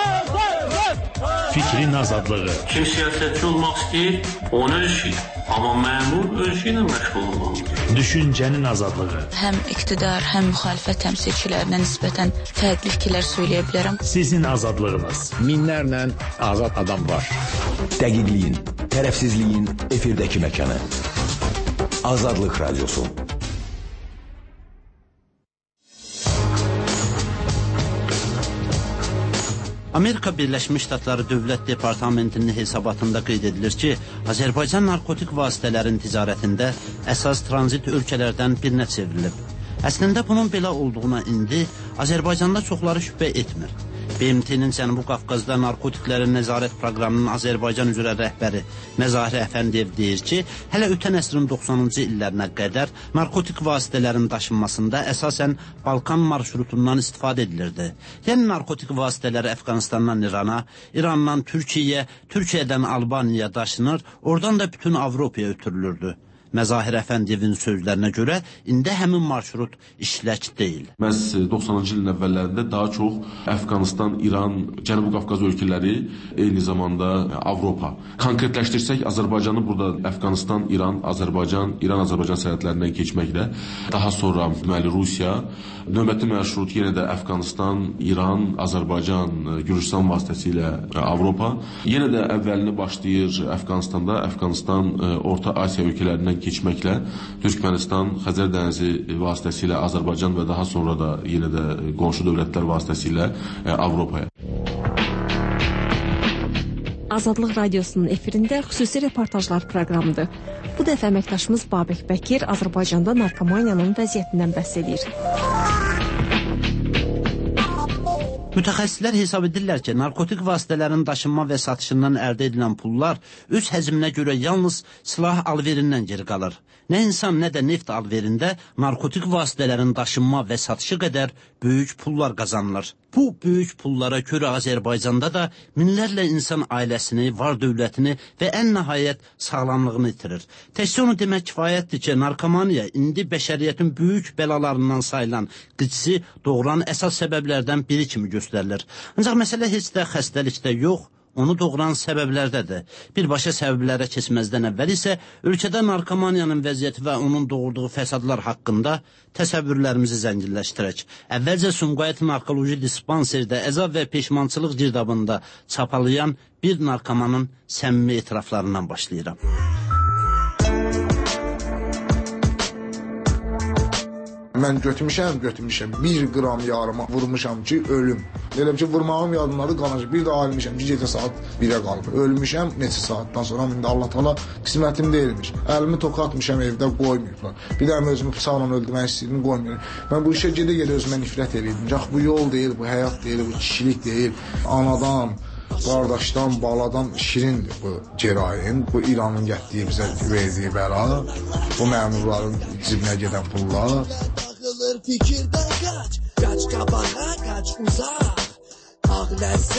Fikrin azadlığı. Kim siyasətçi olmaq istəyir, onu ölçür. Amma məmur ölçü ilə məşğul olmalıdır. Düşüncənin azadlığı. Həm iqtidar, həm müxalifət təmsilçilərinə nisbətən fərqli fikirlər söyləyə bilərəm. Sizin azadlığınız. Minlərlə azad adam var. Dəqiqliyin, tərəfsizliyin efirdəki məkanı. Azadlıq Radiosu. Amerika Birləşmiş Ştatları Dövlət Departamentinin hesabatında qeyd edilir ki, Azərbaycan narkotik vasitələrin ticarətində əsas tranzit ölkələrdən birinə çevrilib. Əslində bunun belə olduğuna indi Azərbaycanda çoxları şübhə etmir. B M T-nin Cənubi Qafqazda narkotiklərin nəzarət proqramının Azərbaycan üzrə rəhbəri Məzahir Əfəndiyev deyir ki, hələ ötən əsrin doxsanıncı illərinə qədər narkotik vasitələrin daşınmasında əsasən Balkan marşrutundan istifadə edilirdi. Yəni narkotik vasitələri Əfqanistandan İrana, İrandan Türkiyəyə, Türkiyədən Albaniyaya daşınır, oradan da bütün Avropaya ötürülürdü. Məzahir Əfəndiyevin sözlərinə görə indi həmin marşrut işlək deyil. Məhz doxsanıncı ilin əvvəllərində daha çox Əfqanistan, İran, Cənubi Qafqaz ölkələri, eyni zamanda Avropa. Konkretləşdirsək, Azərbaycanı burada Əfqanistan, İran, Azərbaycan, İran-Azərbaycan sərhədlərindən keçməklə, daha sonra deməli Rusiya, növbəti marşrut yenə də Əfqanistan, İran, Azərbaycan, Gürcüstan vasitəsilə Avropa. Yenə də əvvəlini başlayır Əfqanistanda, Əfqanistan, Orta Asiya ölkələrindən keçməklə Türkmənistan, Xəzər dənizi vasitəsilə Azərbaycan və daha sonra da yenə də qonşu dövlətlər vasitəsilə Avropaya. Azadlıq Radiosunun efirində xüsusi reportajlar proqramıdır. Bu dəfə əməkdaşımız Babək Bəkir Azərbaycanda narkomaniyanın vəziyyətindən bəhs edir. Mütəxəssislər hesab edirlər ki, narkotik vasitələrin daşınma və satışından əldə edilən pullar öz həzminə görə yalnız silah alverindən geri qalır. Nə insan, nə də neft alverində narkotik vasitələrin daşınma və satışı qədər böyük pullar qazanılır. Bu böyük pullara görə Azərbaycanda da minlərlə insan ailəsini, var dövlətini və ən nəhayət sağlamlığını itirir. Təkcə onu demək kifayətdir ki, narkomaniya indi bəşəriyyətin böyük bəlalarından sayılan qıcısı doğuran əsas səbəblərdən biri kimi göstərilir. Ancaq məsələ heç də xəstəlikdə yox, onu doğuran səbəblərdədir. Birbaşa səbəblərə keçməzdən əvvəl isə ölkədə narkomaniyanın vəziyyəti və onun doğurduğu fəsadlar haqqında təsəvvürlərimizi zənginləşdirək. Əvvəlcə Sumqayıt Narkoloji Dispanserdə əzab və peşmançılıq girdabında çapalayan bir narkomanın səmimi etiraflarından başlayıram. Mən götürmüşəm, götürmüşəm. Bir qram yarıma vurmuşam ki, ölüm. Deyirəm ki, vurmağım yadımdadır, qanacaq. Bir də ayılmışam ki, gecə saat birə qalıb. Ölmüşəm neçə saatdan sonra, indi Allah Taala qismətim deyilmiş. Əlimi tokatmışam evdə, qoymayıblar. Bir də özümü bıçaqla öldürmək istəyirdim, qoymuyor. Mən bu işə gedə-gedə özümə nifrət edirdim. Yax, bu yol deyil, bu həyat deyil, bu kişilik deyil. Anadan, qardaşdan, baladan şirindir bu cərahin, bu İranın getdiyi bizə verdiyi bəla, bu məmurların cibinə gedən pullar. Fikirdən qaç, qaç qabağa, qaç uzaq. Ağ ləzzət,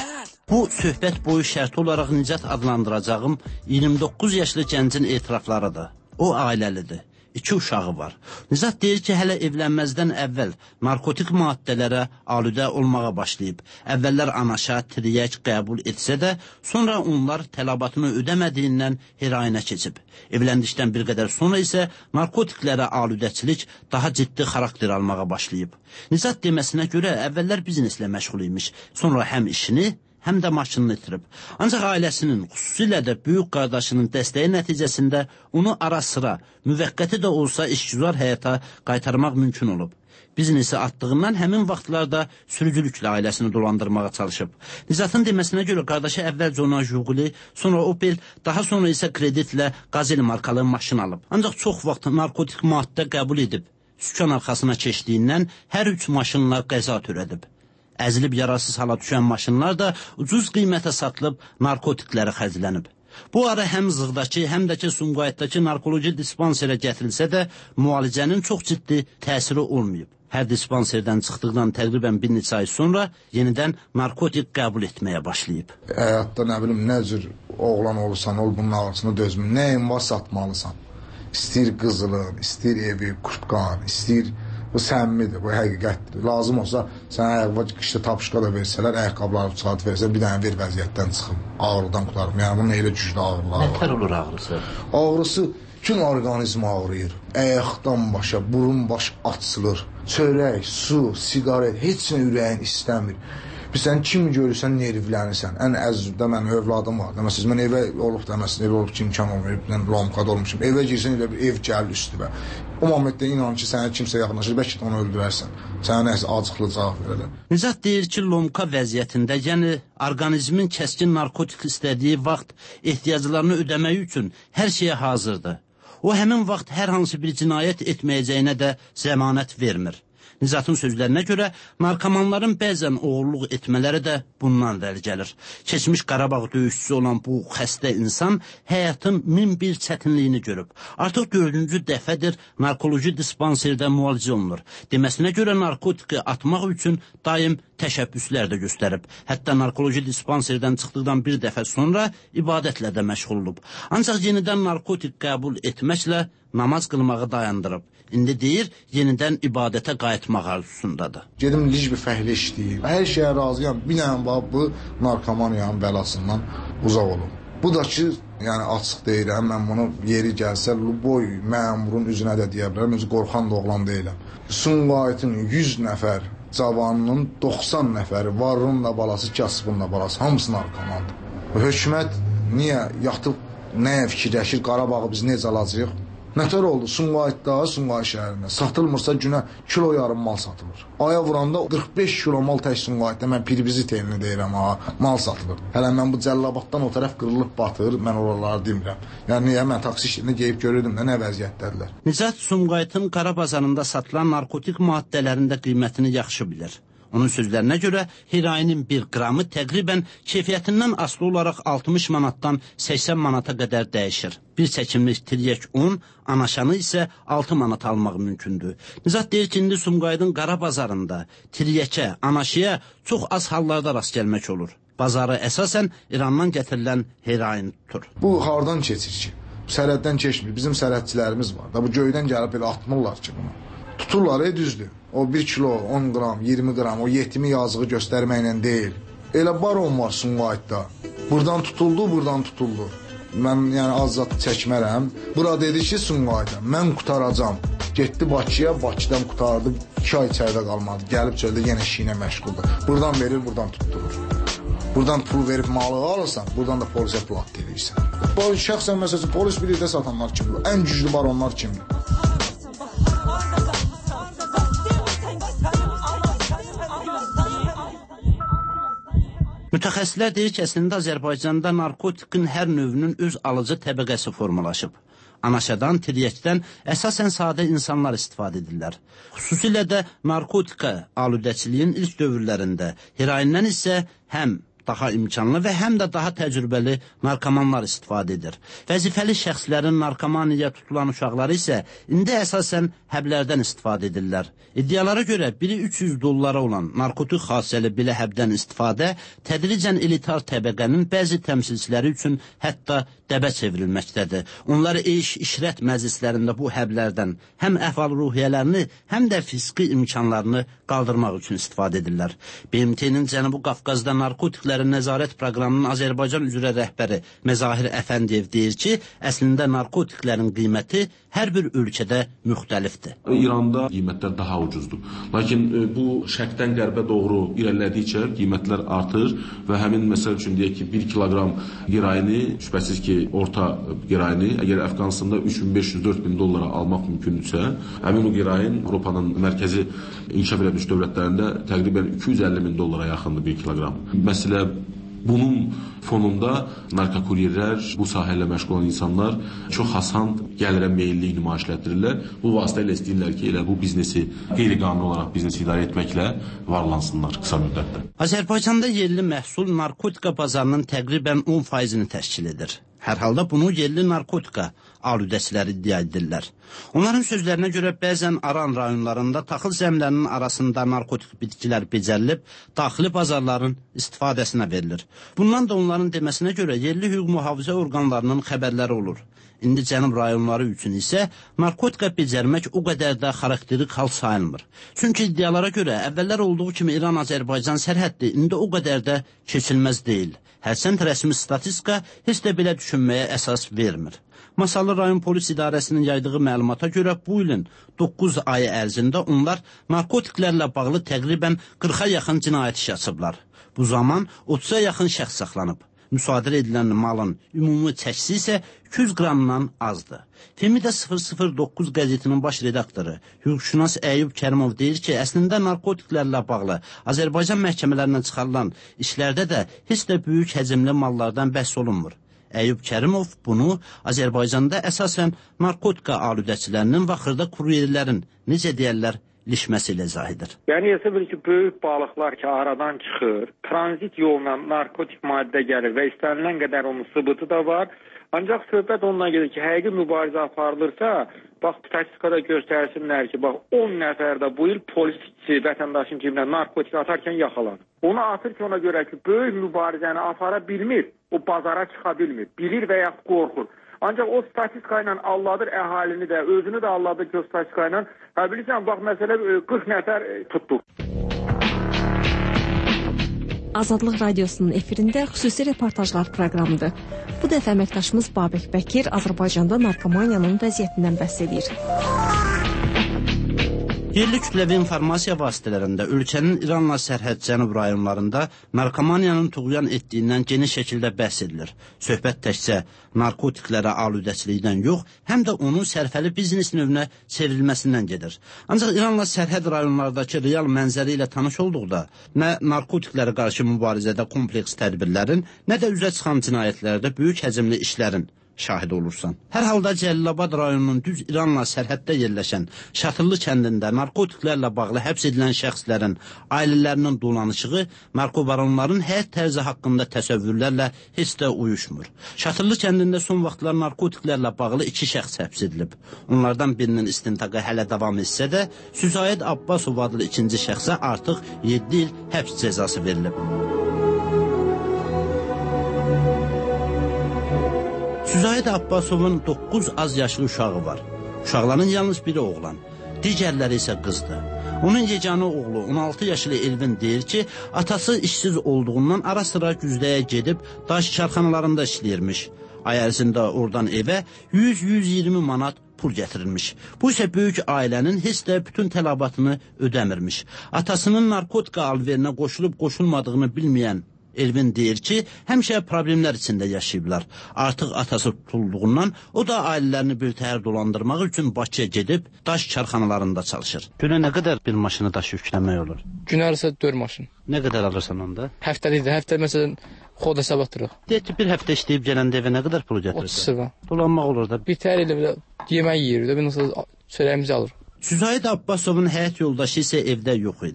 Bu söhbət boyu şərti olaraq Nicat adlandıracağım iyirmi doqquz yaşlı gəncin etiraflarıdır. O ailəlidir. İki uşağı var. Nicat deyir ki, hələ evlənməzdən əvvəl narkotik maddələrə alüdə olmağa başlayıb. Əvvəllər anaşa, tiryək qəbul etsə də, sonra onlar tələbatını ödəmədiyindən heroinə keçib. Evləndikdən bir qədər sonra isə narkotiklərə alüdəçilik daha ciddi xarakter almağa başlayıb. Nicat deməsinə görə əvvəllər bizneslə məşğul imiş, sonra həm işini, həm də maşınını itirib. Ancaq ailəsinin, xüsusilə də böyük qardaşının dəstəyi nəticəsində onu ara sıra, müvəqqəti də olsa işgüzar həyata qaytarmaq mümkün olub. Biznesi atdığından həmin vaxtlarda sürücülüklə ailəsini dolandırmağa çalışıb. Nizatın deməsinə görə qardaşı əvvəlcə ona Juguli, sonra Opel, daha sonra isə kreditlə Gazel markalı maşın alıb. Ancaq çox vaxt narkotik maddə qəbul edib, sükan arxasına keçdiyindən hər üç maşınla qəza törədib. Əzilib yarasız hala düşən maşınlar da ucuz qiymətə satılıb narkotiklərə xərclənib. Bu ara həm Zığdakı, həm də ki Sumqayıtdakı narkoloji dispanserə gətirilsə də müalicənin çox ciddi təsiri olmayıb. Hər dispanserdən çıxdıqdan təqribən bir neçə ay sonra yenidən narkotik qəbul etməyə başlayıb. Həyatda nə bilim, nə cür oğlan olursan, ol bunun ağrısını dözmür, nəyin var satmalısan. İstəyir qızılın, istəyir evi, kurtqan, istəyir... Bu səmimidir, bu həqiqətdir. Lazım olsa, sənə ayaqqabı qışda tapışqa da versələr, ayaqqabıları çıxartıb versələr, bir dənə bir vəziyyətdən çıxım, ağrıdan qutarım. Yəni, bunun elə güclü ağrıları var. Nətər olur ağrısı? Ağrısı bütün orqanizm ağrıyır. Əyaqdan başa, burun baş açılır. Çörək, su, sigaret, heç nə ürəyin istəmir. Sən kimi görürsən, nervlənirsən. Ən əzizdə mənim övladım var. Deməsiniz, mən evə olub deməsin, evə olub ki, imkan olmayıb, mən lomkada olmuşum. Evə girsən, elə bir ev gəlir üstüvə. O momentdə inan ki, sənə kimsə yaxınlaşır, bəlkə də onu öldürərsən. Sənə nəsə acıqlı cavab verərlər. Nizat deyir ki, lomka vəziyyətində, yəni orqanizmin kəskin narkotik istədiyi vaxt ehtiyaclarını ödəmək üçün hər şeyə hazırdır. O həmin vaxt hər hansı bir cinayət etməyəcəyinə də zəmanət vermir. Nizatın sözlərinə görə narkomanların bəzən oğurluq etmələri də bundan irəli gəlir. Keçmiş Qarabağ döyüşçüsü olan bu xəstə insan həyatın min bir çətinliyini görüb. Artıq dördüncü dəfədir narkoloji dispanserdə müalicə olunur. Deməsinə görə narkotiki atmaq üçün daim təşəbbüslər də göstərib. Hətta narkoloji dispanserdən çıxdıqdan bir dəfə sonra ibadətlə də məşğul olub. Ancaq yenidən narkotik qəbul etməklə namaz qılmağı dayandırıb. İndi deyir, yenidən ibadətə qayıtmaq arzusundadır. Gedim lic bir fəhlə işləyib. Hər şeyə razıyam. Bir dənə bax, bu narkomaniyanın bəlasından uzaq olun. Bu da ki, yəni açıq deyirəm, mən bunu yeri gəlsə, boy məmurun üzünə də deyə bilərəm, özü qorxan da oğlan deyiləm. Sumqayıtın yüz nəfər cavanının doxsan nəfəri, varının da balası, kasıbın da balası, hamısı narkomandır. Hökumət niyə yatıb, nəyə fikirləşir, Qarabağı biz necə alacaq? Nətər oldu? Sumqayıtda, Sumqayıt şəhərində satılmırsa günə kilo yarım mal satılır. Aya vuranda qırx beş kilo mal tək Sumqayıtda, mən pirbizi telini deyirəm, ha, mal satılır. Hələ mən bu Cəllabaddan o tərəf qırılıb batır, mən oraları demirəm. Yəni, niyə mən taksi işlərində geyib görürdüm də, nə vəziyyətdədirlər. Nizat Sumqayıtın Qarabazarında satılan narkotik maddələrində qiymətini yaxşı bilir. Onun sözlərinə görə heroinin bir qramı təqribən keyfiyyətindən asılı olaraq altmış manatdan səksən manata qədər dəyişir. Bir çəkimlik tiryək un, anaşanı isə altı manat almaq mümkündür. Nizat deyir ki, indi Sumqayıtın Qarabazarında tiryəkə, anaşıya çox az hallarda rast gəlmək olur. Bazarı əsasən İrandan gətirilən heroin tutur. Bu hardan keçir ki? Sərhəddən keçmir. Bizim sərhədçilərimiz var da, bu göydən gəlib belə atmırlar ki bunu. Tuturlar, e, düzdür. O bir kilo, on qram, iyirmi qram, o yetimi yazığı göstərməklə deyil. Elə baron var Sumqayıtda. Buradan tutuldu, buradan tutuldu. Mən yəni azad çəkmərəm. Bura dedi ki, Sumqayıtda, mən qutaracam. Getdi Bakıya, Bakıdan qutardı, iki ay içəridə qalmadı. Gəlib çöldə yenə işinə məşğuldur. Buradan verir, buradan tutturur. Buradan pul verib malı alırsan, buradan da polisə plat verirsən. Bu şəxsən məsələn, polis birlikdə satanlar kimdir? Ən güclü baronlar kimdir? Mütəxəssislər deyir ki, əslində Azərbaycanda narkotikin hər növünün öz alıcı təbəqəsi formalaşıb. Anaşadan, tiryəkdən əsasən sadə insanlar istifadə edirlər. Xüsusilə də narkotika alüdəçiliyin ilk dövrlərində, heroindən isə həm daha imkanlı və həm də daha təcrübəli narkomanlar istifadə edir. Vəzifəli şəxslərin narkomaniyaya tutulan uşaqları isə indi əsasən həblərdən istifadə edirlər. İddialara görə biri üç yüz dollara olan narkotik xassəli belə həbdən istifadə tədricən elitar təbəqənin bəzi təmsilçiləri üçün hətta dəbə çevrilməkdədir. Onlar iş, işrət məclislərində bu həblərdən həm əhval-ruhiyyələrini, həm də fiziki imkanlarını qaldırmaq üçün istifadə edirlər. B M T-nin Cənubi Qafqazda narkotiklərin nəzarət proqramının Azərbaycan üzrə rəhbəri Məzahir Əfəndiyev deyir ki, əslində narkotiklərin qiyməti hər bir ölkədə müxtəlifdir. İranda qiymətlər daha ucuzdur. Lakin bu şərqdən qərbə doğru irəlilədikcə qiymətlər artır və həmin məsəl üçün deyək ki, bir kiloqram qerayini, şübhəsiz ki, orta qerayini, əgər Əfqanistanda üç min beş yüz dörd min dollara almaq mümkündürsə, həmin o qerayin Avropanın mərkəzi inkişaf edilmiş dövlətlərində təqribən iki yüz əlli min dollara yaxındır bir kiloqram. Məsələ bunun fonunda narkokuryerlər, bu sahə ilə məşğul olan insanlar çox asan gəlirə meyillik nümayişlətdirirlər. Bu vasitələ istəyirlər ki, elə bu biznesi qeyri-qanuni olaraq biznesi idarə etməklə varlansınlar qısa müddətdə. Azərbaycanda yerli məhsul narkotika bazarının təqribən on faizini təşkil edir. Hər halda bunu yerli narkotika aludəçiləri iddia edirlər. Onların sözlərinə görə bəzən Aran rayonlarında taxıl zəmlərinin arasında narkotik bitkilər becərilib, daxili bazarların istifadəsinə verilir. Bundan da onların deməsinə görə yerli hüquq mühafizə orqanlarının xəbərləri olur. İndi cənub rayonları üçün isə narkotika becərmək o qədər də xarakterik hal sayılmır. Çünki iddialara görə əvvəllər olduğu kimi İran-Azərbaycan sərhəddi indi o qədər də keçilməz deyil. Hərçənd rəsmi statistika heç də belə düşünməyə əsas vermir. Masallı rayon polis idarəsinin yaydığı məlumata görə bu ilin doqquz ayı ərzində onlar narkotiklərlə bağlı təqribən qırxa yaxın cinayət işi açıblar. Bu zaman otuza yaxın şəxs saxlanıb. Müsadirə edilən malın ümumi çəkisi isə iki yüz qramdan azdır. Femida sıfır sıfır doqquz qəzetinin baş redaktoru hüquqşünas Əyyub Kərimov deyir ki, əslində narkotiklərlə bağlı Azərbaycan məhkəmələrindən çıxarılan işlərdə də heç də böyük həcmli mallardan bəhs olunmur. Əyyub Kərimov bunu Azərbaycanda əsasən narkotika aludəçilərinin və xırda kuryerlərin, necə deyərlər, ilişməsi ilə izah edir. Yəni hesab ki, böyük balıqlar ki, aradan çıxır, tranzit yolla narkotik maddə gəlir və istənilən qədər onun sıbıtı da var. Ancaq söhbət ondan gedir ki, həqiqi mübarizə aparılırsa, bax, statistikada göstərsinlər ki, bax, on nəfər də bu il polisçi vətəndaşın cibinə narkotik atarkən yaxalanır. Onu atır ki, ona görə ki, böyük mübarizəni apara bilmir, o bazara çıxa bilmir, bilir və ya qorxur. Ancaq o statistika ilə alladır əhalini də, özünü də alladır ki, o statistika ilə. Hə, bilirsən, bax, məsələ qırx nəfər tutduq. Azadlıq Radiosunun efirində xüsusi reportajlar proqramıdır. Bu dəfə əməkdaşımız Babək Bəkir Azərbaycanda narkomaniyanın vəziyyətindən bəhs edir. Yerli kütləvi informasiya vasitələrində ölkənin İranla sərhəd cənub rayonlarında narkomaniyanın tuğyan etdiyindən geniş şəkildə bəhs edilir. Söhbət təkcə narkotiklərə aludəçilikdən yox, həm də onun sərfəli biznes növünə çevrilməsindən gedir. Ancaq İranla sərhəd rayonlardakı real mənzəri ilə tanış olduqda, nə narkotiklərə qarşı mübarizədə kompleks tədbirlərin, nə də üzə çıxan cinayətlərdə böyük həcmli işlərin şahid olursan. Hər halda Cəlilabad rayonunun düz İranla sərhəddə yerləşən Şatırlı kəndində narkotiklərlə bağlı həbs edilən şəxslərin ailələrinin dolanışığı narkobaronların həyat tərzi haqqında təsəvvürlərlə heç də uyuşmur. Şatırlı kəndində son vaxtlar narkotiklərlə bağlı iki şəxs həbs edilib. Onlardan birinin istintaqı hələ davam etsə də, Süzayed Abbasov adlı ikinci şəxsə artıq yeddi il həbs cəzası verilib. Süzayed Abbasovun doqquz az yaşlı uşağı var. Uşaqların yalnız biri oğlan, digərləri isə qızdır. Onun yeganə oğlu on altı yaşlı Elvin deyir ki, atası işsiz olduğundan ara sıra güzdəyə gedib daş karxanalarında işləyirmiş. Ay ərzində oradan evə yüz yüz iyirmi manat pul gətirilmiş. Bu isə böyük ailənin heç də bütün tələbatını ödəmirmiş. Atasının narkotika alverinə qoşulub qoşulmadığını bilməyən Elvin deyir ki, həmişə problemlər içində yaşayıblar. Artıq atası tutulduğundan o da ailələrini bir təhər dolandırmaq üçün Bakıya gedib daş karxanalarında çalışır. Günə nə qədər bir maşını daş yükləmək olur? Günə arası dörd maşın. Nə qədər alırsan onda? Həftəlikdə, həftə məsələn xod hesab atırıq. Deyək ki, bir həftə işləyib gələndə evə nə qədər pulu gətirirsən? otuz sırva. Dolanmaq olur da. Bir təhər ilə yemək yeyir, bir nasıl çörəyimizi alır. Süzayed Abbasovun həyat yoldaşı isə evdə yox idi.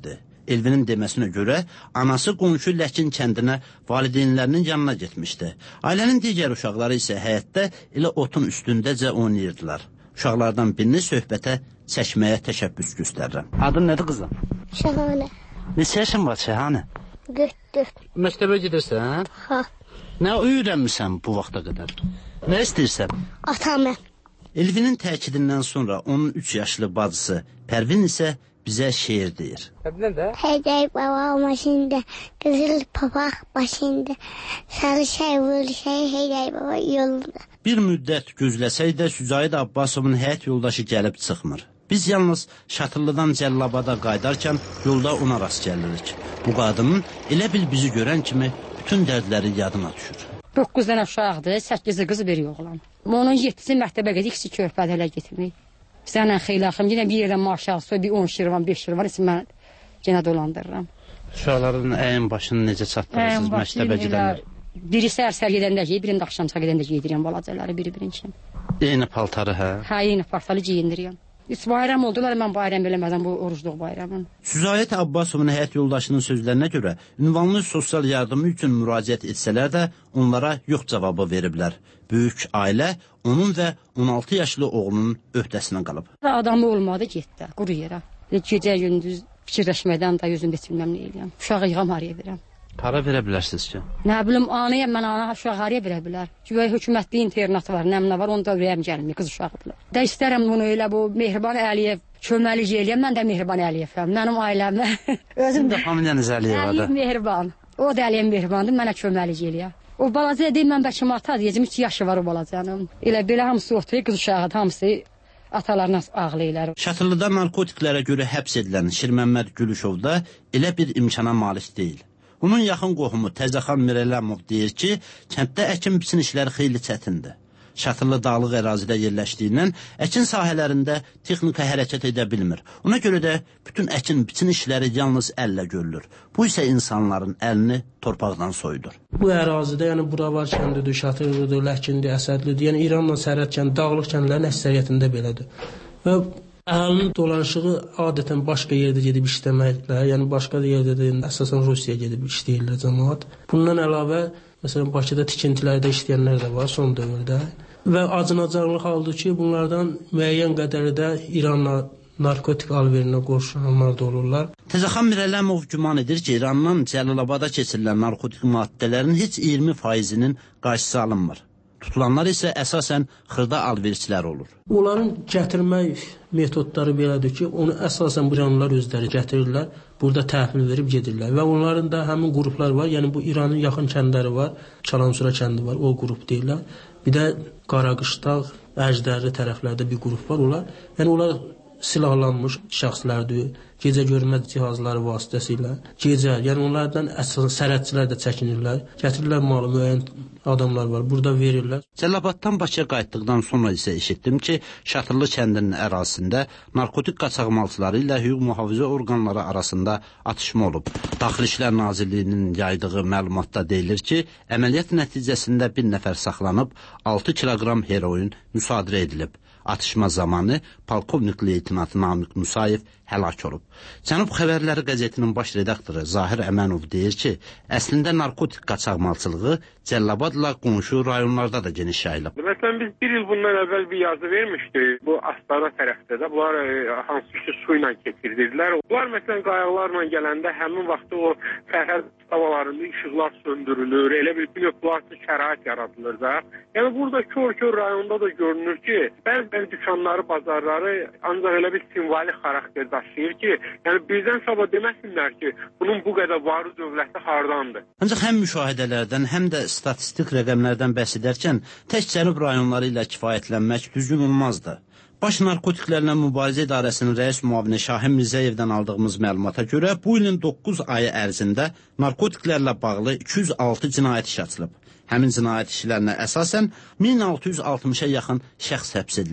Elvinin deməsinə görə, anası qonşu Ləkin kəndinə valideynlərinin yanına getmişdi. Ailənin digər uşaqları isə həyətdə elə otun üstündəcə oynayırdılar. Uşaqlardan birini söhbətə çəkməyə təşəbbüs göstərirəm. Adın nədir qızım? Şəhanə. Neçə yaşın var Şəhanə? Götdür. Məktəbə gedirsən? Ha. Nə öyrənmirsən bu vaxta qədər? Nə istəyirsən? Atamı. Elvinin təkidindən sonra onun üç yaşlı bacısı Pərvin isə bizə şeir deyir. Hədəy baba maşında, qızıl papaq başında, sarı şey vur şey hədəy baba yolunda. Bir müddət gözləsək də Sücayid Abbasovun həyat yoldaşı gəlib çıxmır. Biz yalnız Şatırlıdan Cəllabada qaydarkən yolda ona rast gəlirik. Bu qadının elə bil bizi görən kimi bütün dərdləri yadına düşür. doqquz dənə uşaqdır, səkkizi qız bir oğlan. Onun yeddisi məktəbə gedir, ikisi körpədə elə getirmək. Sənlə xeyli axım, yenə bir yerdən maaş alsa, bir on şirvan, beş şirvan, isə mən yenə dolandırıram. Uşaqların əyin başını necə çatdırırsınız məktəbə gedənlər? Biri səhər-səhər gedəndə geyir, birini də axşamça gedəndə geydirirəm balacaları biri-birin kimi. Eyni paltarı, hə? Hə, eyni paltarı geyindirirəm. Üç bayram oldular, mən bayram biləməzəm bu orucluq bayramın. Süzayət Abbasovun həyat yoldaşının sözlərinə görə ünvanlı sosial yardımı üçün müraciət etsələr də onlara yox cavabı veriblər. Böyük ailə onun və on altı yaşlı oğlunun öhdəsinə qalıb. Adamı olmadı, getdi, quru yerə. Gecə gündüz fikirləşmədən də yüzümdə silməm nə eləyəm. Uşağı yığam haraya verəm. Para verə bilərsiniz ki? Nə bilim, anayam, mən ana uşağı haraya verə bilər. Güvəy hökumətli internatı var, nəmnə var, onu da ürəyəm gəlmir, qız uşağıdırlar. Da istərəm bunu elə bu Mehriban Əliyev köməlik eləyəm, mən də Mehriban Əliyevəm, mənim ailəmə. Özüm də familiyanız Əliyev adı. Mehriban, o da Əliyev Mehribandır, mənə köməlik eləyəm. O balaca deyim, mən bəlkə ata deyəcəm, üç yaşı var o balacanın. Elə belə hamısı oturuyor, qız uşağı, hamısı atalarına ağlayırlar. Şatırlıda narkotiklərə görə həbs edilən Şirməmməd Gülüşov da elə bir imkana malik deyil. Onun yaxın qohumu Təzəxan Mirələmov deyir ki, kənddə əkin-biçin işləri xeyli çətindir. Şatırlı dağlıq ərazidə yerləşdiyindən əkin sahələrində texnika hərəkət edə bilmir. Ona görə də bütün əkin-biçin işləri yalnız əllə görülür. Bu isə insanların əlini torpaqdan soyudur. Bu ərazidə, yəni Buravar kəndidir, Şatırlıdır, Ləkindir, Əsədlidir, yəni İranla Sərhəd kəndi, dağlıq kəndlərin əksəriyyətində belədir. Və əhalinin dolanışığı adətən başqa yerdə gedib işləməklə, yəni başqa yerdə də əsasən Rusiyaya gedib işləyirlər cəmaət. Bundan əlavə, məsələn, Bakıda tikintilərdə işləyənlər də var son dövrdə. Və acınacaqlıq haldır ki, bunlardan müəyyən qədəri də İranla narkotik alverinə qoşulanlar da olurlar. Təzəxan Mirələmov güman edir ki, İrandan Cəlilabada keçirilən narkotik maddələrin heç iyirmi faizinin qarşısı alınmır. Tutulanlar isə əsasən xırda alverçilər olur. Onların gətirmək metodları belədir ki, onu əsasən bu canlılar özləri gətirirlər, burada təhvil verib gedirlər. Və onların da həmin qruplar var, yəni bu İranın yaxın kəndləri var, Çalansura kəndi var, o qrup deyirlər. Bir də Qaraqışdağ, Əjdərli tərəflərdə bir qrup var, onlar. Yəni onlar silahlanmış şəxslərdir, gecə görmə cihazları vasitəsilə. Gecə, yəni onlardan əsasən sərhədçilər də çəkinirlər, gətirirlər malı, müəyyən adamlar var, burada verirlər. Cəlilabaddan Bakıya qayıtdıqdan sonra isə eşitdim ki, Şatırlı kəndinin ərazisində narkotik qaçaqmalçıları ilə hüquq mühafizə orqanları arasında atışma olub. Daxili İşlər Nazirliyinin yaydığı məlumatda deyilir ki, əməliyyat nəticəsində bir nəfər saxlanıb, altı kiloqram heroin müsadirə edilib. Atışma zamanı polkovnik leytenant Namiq Musayev həlak olub. Cənub Xəbərləri qəzetinin baş redaktoru Zahir Əmənov deyir ki, əslində narkotik qaçaqmalçılığı Cəllabadla qonşu rayonlarda da geniş yayılıb. Məsələn, biz bir il bundan əvvəl bir yazı vermişdik. Bu Astara tərəfdə də bunlar e, hansı ki su ilə keçirdilər. Bunlar məsələn qayıqlarla gələndə həmin vaxtda o sərhəd tavalarında işıqlar söndürülür, elə bir bloklasız şərait yaradılır da. Yəni burada kör-kör rayonda da görünür ki, bəzi dükanları, bazarları ancaq elə bir simvolik xarakter daşıyır ki, yəni birdən sabah deməsinlər ki, bunun bu qədər varı dövləti hardandır. Ancaq həm müşahidələrdən, həm də statistik rəqəmlərdən bəhs edərkən tək cənub rayonları ilə kifayətlənmək düzgün olmazdı. Baş Narkotiklərlə Mübarizə İdarəsinin rəis müavini Şahin Mirzəyevdən aldığımız məlumata görə bu ilin doqquz ayı ərzində narkotiklərlə bağlı iki yüz altı cinayət işi açılıb. Həmin cinayət işlərinə əsasən min altı yüz altmışa yaxın şəxs həbs edilib.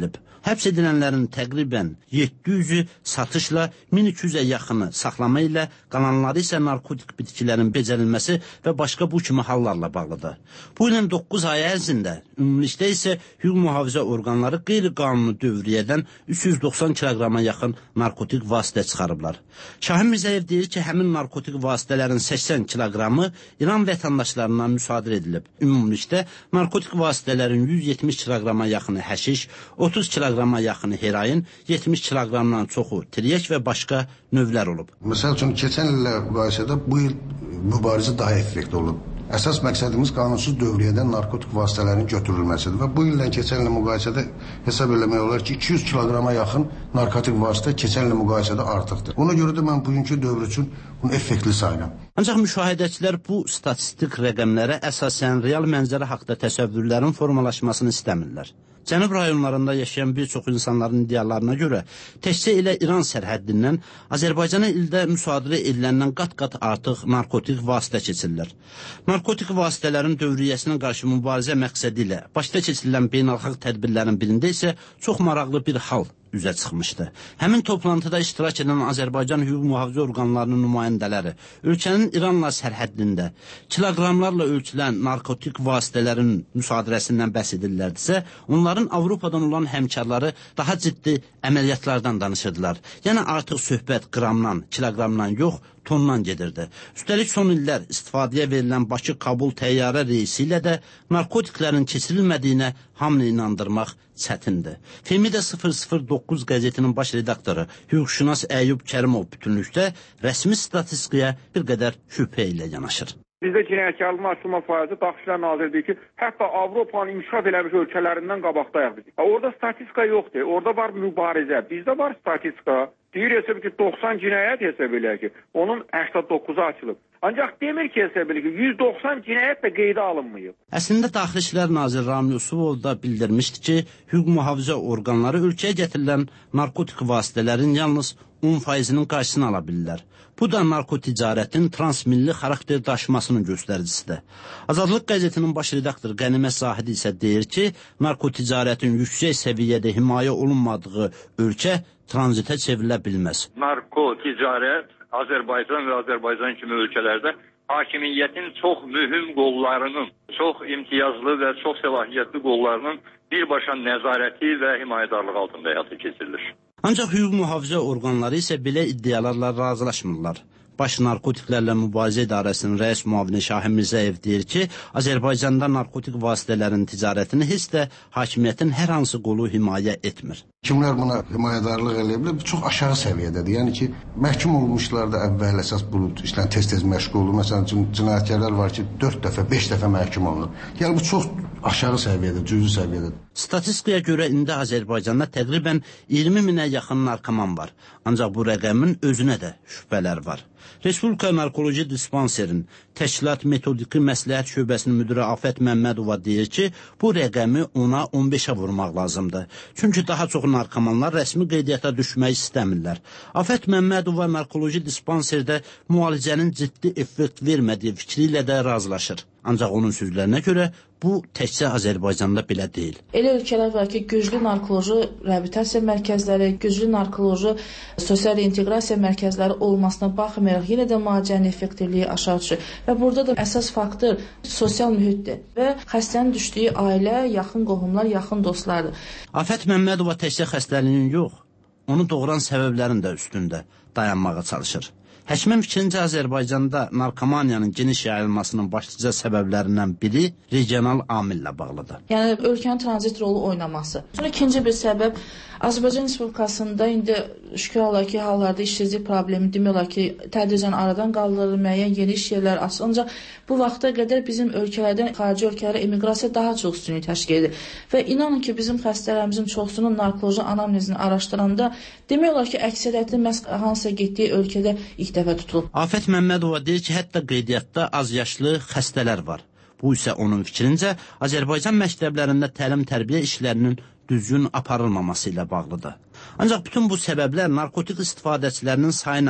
Həbs edilənlərin təqribən yeddi yüzü satışla, min iki yüzə yaxını saxlama ilə, qalanları isə narkotik bitkilərin becərilməsi və başqa bu kimi hallarla bağlıdır. Bu ilin doqquz ayı ərzində ümumilikdə isə hüquq mühafizə orqanları qeyri-qanuni dövriyyədən üç yüz doxsan kiloqrama yaxın narkotik vasitə çıxarıblar. Şahin Mirzəyev deyir ki, həmin narkotik vasitələrin səksən kiloqramı İran vətəndaşlarından müsadirə edilib. Ümumilikdə narkotik vasitələrin yüz yetmiş kiloqrama yaxını həşiş, otuz kiloqrama yaxını heroin, yetmiş kiloqramdan çoxu tiryək və başqa növlər olub. Məsəl üçün, keçən illə müqayisədə bu il mübarizə daha effektiv olub. Əsas məqsədimiz qanunsuz dövriyyədən narkotik vasitələrin götürülməsidir və bu illə keçən illə müqayisədə hesab eləmək olar ki, iki yüz kiloqrama yaxın narkotik vasitə keçən illə müqayisədə artıqdır. Ona görə də mən bugünkü dövr üçün bunu effektli sayıram. Ancaq müşahidəçilər bu statistik rəqəmlərə əsasən real mənzərə haqda təsəvvürlərin formalaşmasını istəmirlər. Cənub rayonlarında yaşayan bir çox insanların iddialarına görə təkcə elə İran sərhəddindən Azərbaycana ildə müsadirə ediləndən qat-qat artıq narkotik vasitə keçirlər. Narkotik vasitələrin dövriyyəsinə qarşı mübarizə məqsədi ilə başda keçirilən beynəlxalq tədbirlərin birində isə çox maraqlı bir hal üzə çıxmışdı. Həmin toplantıda iştirak edən Azərbaycan hüquq mühafizə orqanlarının nümayəndələri ölkənin İranla sərhəddində kiloqramlarla ölçülən narkotik vasitələrin müsadirəsindən bəhs edirlərdisə, onların Avropadan olan həmkarları daha ciddi əməliyyatlardan danışırdılar. Yəni artıq söhbət qramdan, kiloqramdan yox, tondan gedirdi. Üstəlik son illər istifadəyə verilən Bakı-Kabul təyyarə reysi ilə də narkotiklərin keçirilmədiyinə hamını inandırmaq çətindir. Femida sıfır sıfır doqquz qəzetinin baş redaktoru hüquqşünas Əyyub Kərimov bütünlükdə rəsmi statistikaya bir qədər şübhə ilə yanaşır. Bizdə cinayətkarlığın açılma faizi Daxillər Nazirliyi ki, hətta Avropanın inkişaf eləmiş ölkələrindən qabaqdayıq biz. Orada statistika yoxdur, orada var mübarizə, bizdə var statistika. Deyir hesab ki, doxsan cinayət hesab elə ki, onun səksən doqquzu açılıb. Ancaq demir ki, hesab elə ki, yüz doxsan cinayət də qeydə alınmayıb. Əslində Daxili İşlər Naziri Ramil Yusubov da bildirmişdi ki, hüquq mühafizə orqanları ölkəyə gətirilən narkotik vasitələrin yalnız on faizinin qarşısını ala bilirlər. Bu da narkoticarətin transmilli xarakter daşımasının göstəricisidir. Azadlıq qəzetinin baş redaktoru Qənimət Zahidi isə deyir ki, narkoticarətin yüksək səviyyədə himayə olunmadığı ölkə tranzitə çevrilə bilməz. Narkoticarət Azərbaycan və Azərbaycan kimi ölkələrdə hakimiyyətin çox mühüm qollarının, çox imtiyazlı və çox səlahiyyətli qollarının birbaşa nəzarəti və himayədarlığı altında həyata keçirilir. Ancaq hüquq mühafizə orqanları isə belə iddialarla razılaşmırlar. Baş Narkotiklərlə Mübarizə İdarəsinin rəis müavini Şahin Mirzəyev deyir ki, Azərbaycanda narkotik vasitələrin ticarətini heç də hakimiyyətin hər hansı qolu himayə etmir. Kimlər buna himayədarlıq eləyiblər? Çox aşağı səviyyədədir. Yəni ki, məhkum olmuşlar da əvvəl əsas bu işlə tez-tez məşğul olur. Məsələn, cinayətkarlar var ki, dörd dəfə, beş dəfə məhkum olunur. Yəni bu çox aşağı səviyyədə, cüzi səviyyədə. Statistikaya görə indi Azərbaycanda təqribən iyirmi minə yaxın narkoman var. Ancaq bu rəqəmin özünə də şübhələr var. Respublika Narkoloji Dispanserin Təşkilat Metodiki Məsləhət Şöbəsinin müdiri Afət Məmmədova deyir ki, bu rəqəmi ona on beşə vurmaq lazımdır. Çünki daha çox narkomanlar rəsmi qeydiyyata düşmək istəmirlər. Afət Məmmədova narkoloji dispanserdə müalicənin ciddi effekt vermədiyi fikri ilə də razılaşır. Ancaq onun sözlərinə görə bu təkcə Azərbaycanda belə deyil. Elə ölkələr var ki, güclü narkoloji reabilitasiya mərkəzləri, güclü narkoloji sosial inteqrasiya mərkəzləri olmasına baxmayaraq yenə də müalicənin effektivliyi aşağı düşür. Və burada da əsas faktor sosial mühitdir və xəstənin düşdüyü ailə, yaxın qohumlar, yaxın dostlardır. Afət Məmmədova təkcə xəstəliyin yox, onu doğuran səbəblərin də üstündə dayanmağa çalışır. Həkimin fikrincə Azərbaycanda narkomaniyanın geniş yayılmasının başlıca səbəblərindən biri regional amillə bağlıdır. Yəni ölkənin tranzit rolu oynaması. Sonra ikinci bir səbəb Azərbaycan Respublikasında indi şükür olar ki, hallarda işsizlik problemi demək olar ki, tədricən aradan qaldırılır, müəyyən yeni iş yerləri açılır. Ancaq bu vaxta qədər bizim ölkələrdən xarici ölkələrə emiqrasiya daha çox üstünlük təşkil edir. Və inanın ki, bizim xəstələrimizin çoxsunun narkoloji anamnezini araşdıranda demək olar ki, əksəriyyətin məhz hansısa getdiyi ölkədə ilk dəfə tutulub. Afət Məmmədova deyir ki, hətta qeydiyyatda az yaşlı xəstələr var. Bu isə onun fikrincə Azərbaycan məktəblərində təlim-tərbiyə işlərinin düzgün aparılmaması ilə bağlıdır. Ancaq bütün bu səbəblər narkotik istifadəçilərinin sayına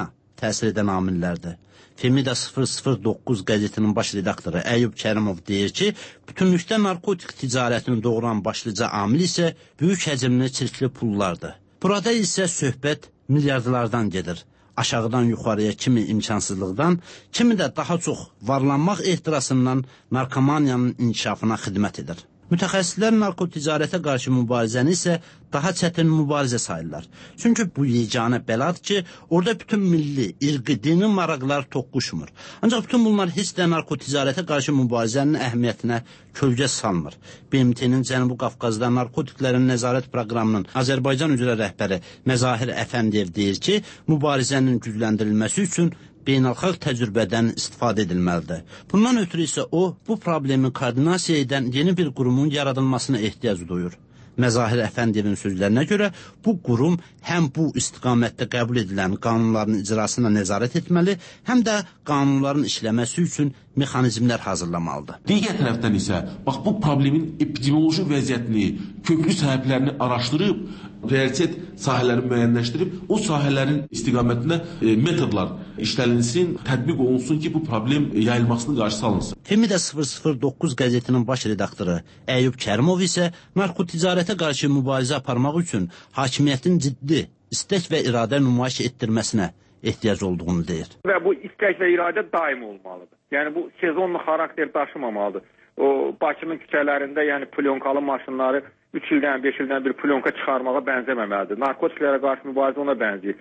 təsir edən amillərdir. Femida sıfır sıfır doqquz qəzetinin baş redaktoru Əyyub Kərimov deyir ki, bütünlükdə narkotik ticarətini doğuran başlıca amil isə böyük həcmli çirkli pullardır. Burada isə söhbət milyardlardan gedir. Aşağıdan yuxarıya kimi imkansızlıqdan, kimi də daha çox varlanmaq ehtirasından narkomaniyanın inkişafına xidmət edir. Mütəxəssislər narkoticarətə qarşı mübarizəni isə daha çətin mübarizə sayırlar. Çünki bu yeganə bəladır ki, orada bütün milli, irqi, dini maraqlar toqquşmur. Ancaq bütün bunlar heç də narkoticarətə qarşı mübarizənin əhəmiyyətinə kölgə salmır. B M T-nin Cənubi Qafqazda narkotiklərin nəzarət proqramının Azərbaycan üzrə rəhbəri Məzahir Əfəndiyev deyir ki, mübarizənin gücləndirilməsi üçün beynəlxalq təcrübədən istifadə edilməlidir. Bundan ötürü isə o, bu problemi koordinasiya edən yeni bir qurumun yaradılmasına ehtiyac duyur. Məzahir Əfəndiyevin sözlərinə görə bu qurum həm bu istiqamətdə qəbul edilən qanunların icrasına nəzarət etməli, həm də qanunların işləməsi üçün mexanizmlər hazırlamalıdır. Digər tərəfdən isə bax bu problemin epidemioloji vəziyyətini, köklü səbəblərini araşdırıb, prioritet sahələri müəyyənləşdirib, o sahələrin istiqamətində e, metodlar işlənilsin, tətbiq olunsun ki, bu problem yayılmasının qarşısı alınsın. Femida sıfır sıfır doqquz qəzetinin baş redaktoru Əyyub Kərimov isə narkoticarətə qarşı mübarizə aparmaq üçün hakimiyyətin ciddi istək və iradə nümayiş etdirməsinə ehtiyac olduğunu deyir. Və bu istək və iradə daim olmalıdır. Yəni bu sezonlu xarakter daşımamalıdır. O Bakının küçələrində, yəni plyonkalı maşınları üç ildən, beş ildən bir plyonka çıxarmağa bənzəməməlidir. Narkotiklərə qarşı mübarizə ona bənzəyir.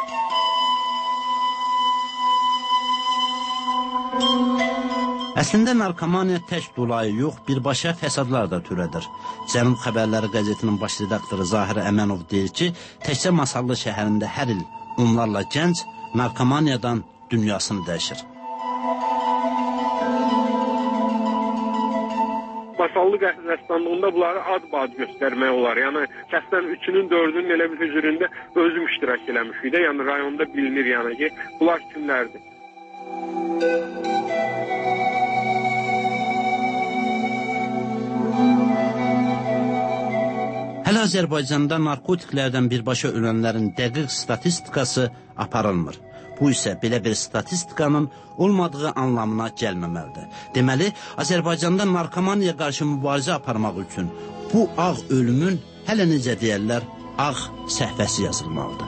Əslində narkomaniya tək dolayı yox, birbaşa fəsadlar da törədir. Cənub Xəbərləri qəzetinin baş redaktoru Zahir Əmənov deyir ki, təkcə Masallı şəhərində hər il onlarla gənc narkomaniyadan dünyasını dəyişir. Masallı rəssamlığında bunları ad-bad göstərmək olar. Yəni, kəsdən üçünün, dördünün elə bir hüzurunda özüm iştirak eləmişik də. Yəni, rayonda bilinir yəni ki, bunlar kimlərdir? Hələ Azərbaycanda narkotiklərdən birbaşa ölənlərin dəqiq statistikası aparılmır. Bu isə belə bir statistikanın olmadığı anlamına gəlməməlidir. Deməli, Azərbaycanda narkomaniya qarşı mübarizə aparmaq üçün bu ağ ölümün, hələ necə deyərlər, ağ səhvəsi yazılmalıdır.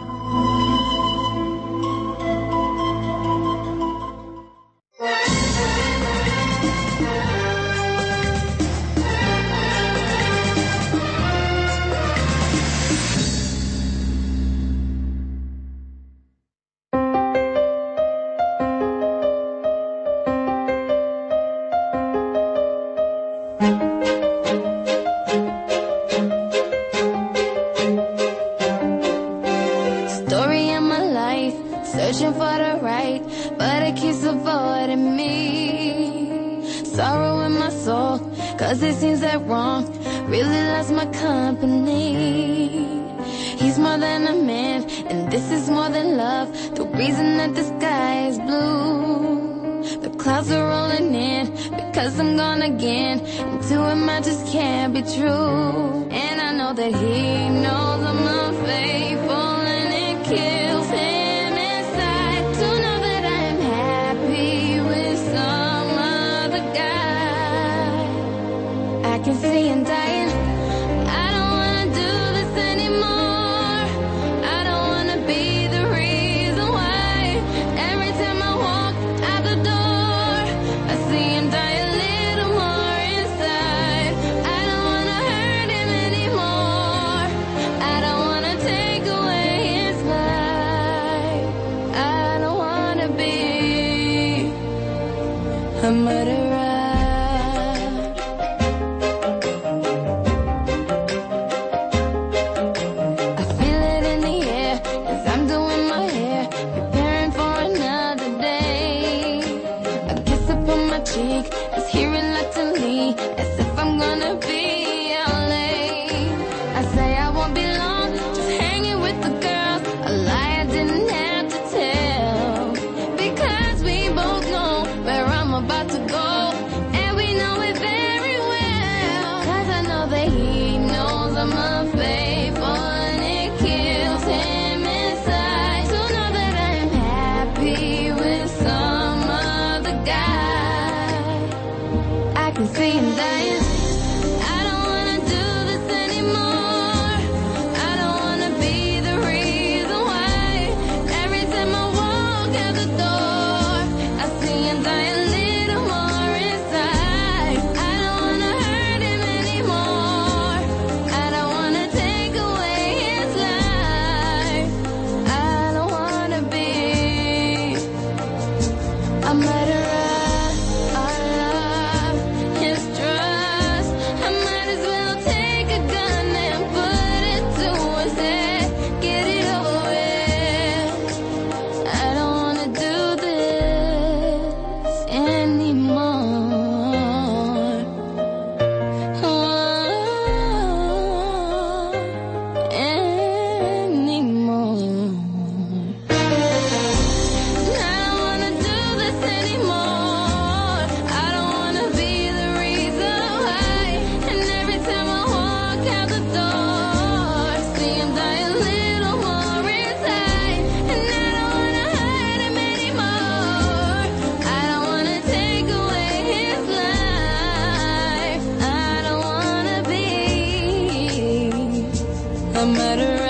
doesn't matter